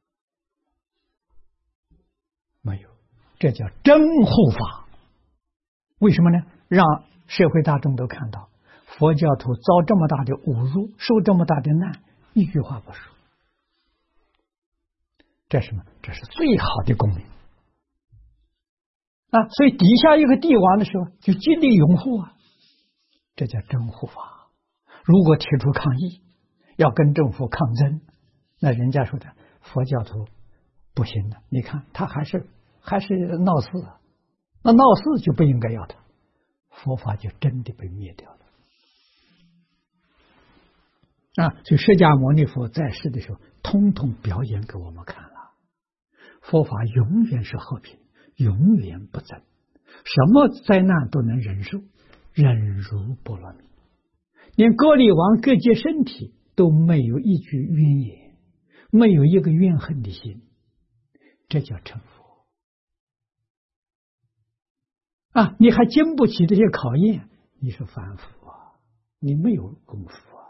没有，这叫真护法。为什么呢？让社会大众都看到佛教徒遭这么大的侮辱，受这么大的难，一句话不说，这是什么？这是最好的公民啊！所以底下一个帝王的时候，就极力拥护啊，这叫真护法。如果提出抗议，要跟政府抗争，那人家说的佛教徒不行的，你看他还是还是闹事，那闹事就不应该要他，佛法就真的被灭掉了啊！所以释迦牟尼佛在世的时候，通通表演给我们看了，佛法永远是和平，永远不争，什么灾难都能忍受，忍辱波罗蜜，连割礼王割截身体都没有一句怨言，没有一个怨恨的心，这叫成佛啊！你还经不起这些考验，你是凡夫啊，你没有功夫啊！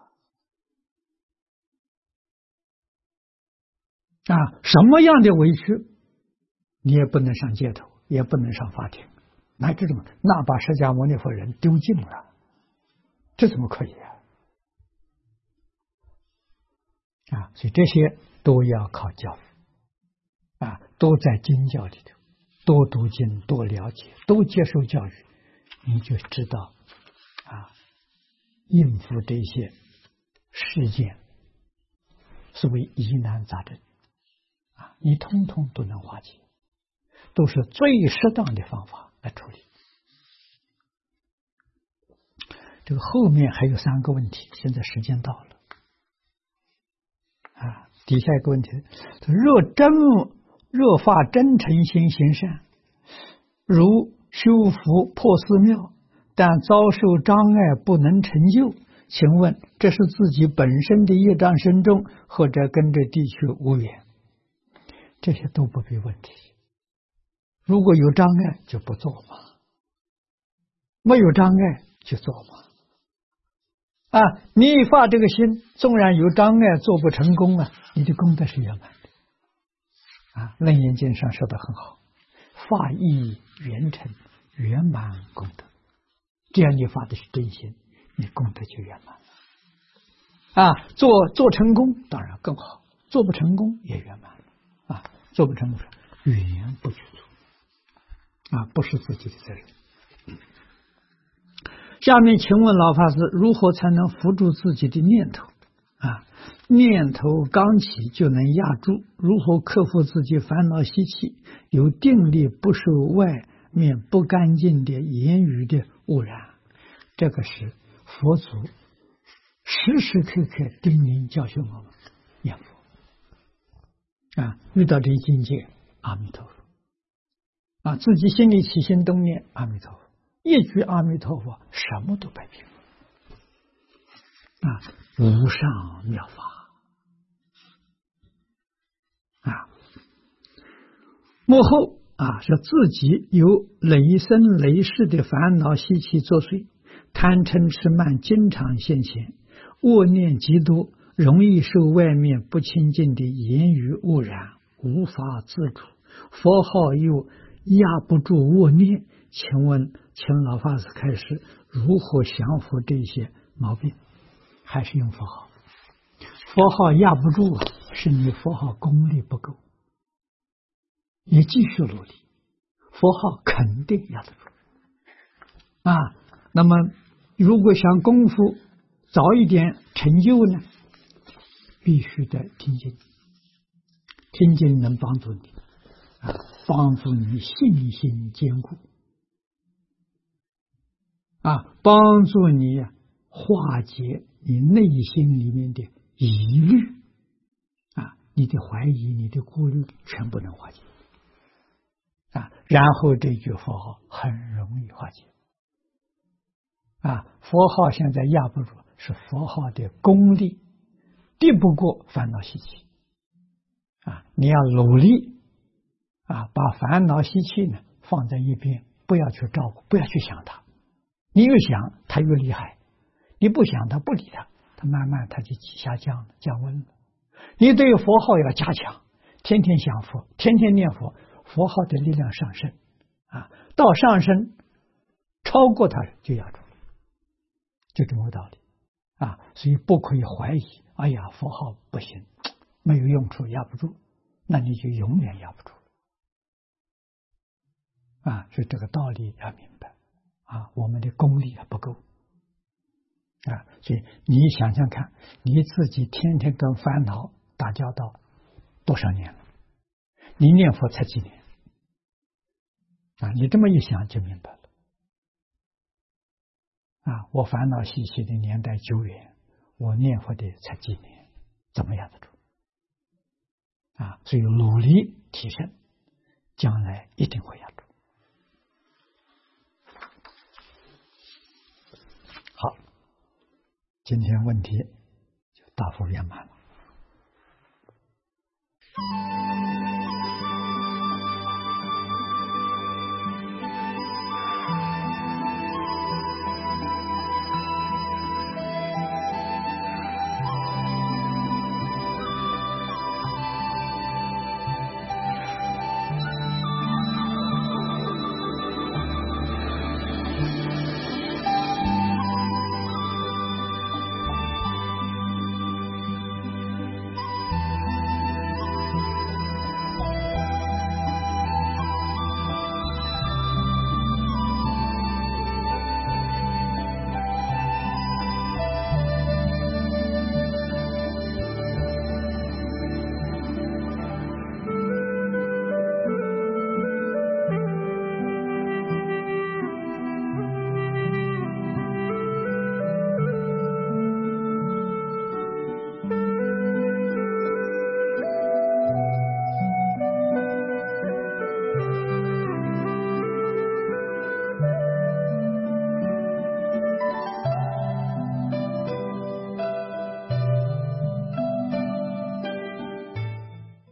啊，什么样的委屈，你也不能上街头，也不能上法庭，那这种那把释迦牟尼佛人丢尽了，这怎么可以啊？啊，所以这些都要靠教育啊，都在经教里头，多读经，多了解，多接受教育，你就知道啊，应付这些事件所谓疑难杂症啊，你通通都能化解，都是最适当的方法来处理。这个后面还有三个问题，现在时间到了啊。底下一个问题，若真若发真诚心行善，如修福破寺庙，但遭受障碍不能成就，请问这是自己本身的业障深重，或者跟这地区无缘？这些都不必问题。如果有障碍就不做嘛，没有障碍就做嘛。啊，你一发这个心，纵然有障碍做不成功啊，你的功德是圆满的。啊，楞严经上说的很好，发意圆成，圆满功德。这样你发的是真心，你功德就圆满了。啊，做做成功当然更好，做不成功也圆满了。啊，做不成功语言不去做，啊，不是自己的责任。下面请问老法师，如何才能扶住自己的念头？啊，念头刚起就能压住，如何克服自己烦恼习气，有定力不受外面不干净的言语的污染？这个是佛祖时时刻刻叮咛教训我们念佛。啊，遇到这些境界，阿弥陀佛。啊，自己心里起心动念，阿弥陀佛。一句阿弥陀佛，什么都摆平了啊！无上妙法啊！幕后啊，是自己有累生累世的烦恼习气作祟，贪嗔痴慢经常现前，恶念极多，容易受外面不清净的言语污染，无法自主。佛号又压不住恶念，请问请老法师开始如何降服这些毛病？还是用佛号？佛号压不住，是你佛号功力不够，你继续努力，佛号肯定压得住啊。那么如果想功夫早一点成就呢，必须得听经，听经能帮助你啊，帮助你信心坚固啊，帮助你化解你内心里面的疑虑啊， 你的怀疑、你的顾虑全部能化解啊。然后这句佛号很容易化解啊。佛号现在压不住，是佛号的功力敌不过烦恼习气啊。你要努力啊，把烦恼习气呢放在一边，不要去照顾，不要去想它。你越想，它越厉害；你不想它，不理它，它慢慢它就下降了，降温了。你对佛号要加强，天天想佛，天天念佛，佛号的力量上升啊，到上升超过它就压住了，就这么个道理啊。所以不可以怀疑，哎呀，佛号不行，没有用处，压不住，那你就永远压不住啊。所以这个道理要明白啊，我们的功力还不够啊。所以你想想看，你自己天天跟烦恼打交道多少年了？你念佛才几年啊？你这么一想就明白了啊。我烦恼习气的年代久远，我念佛的才几年，怎么压得住啊？所以努力提升，将来一定会压住。好，今天问题就答复圆满了。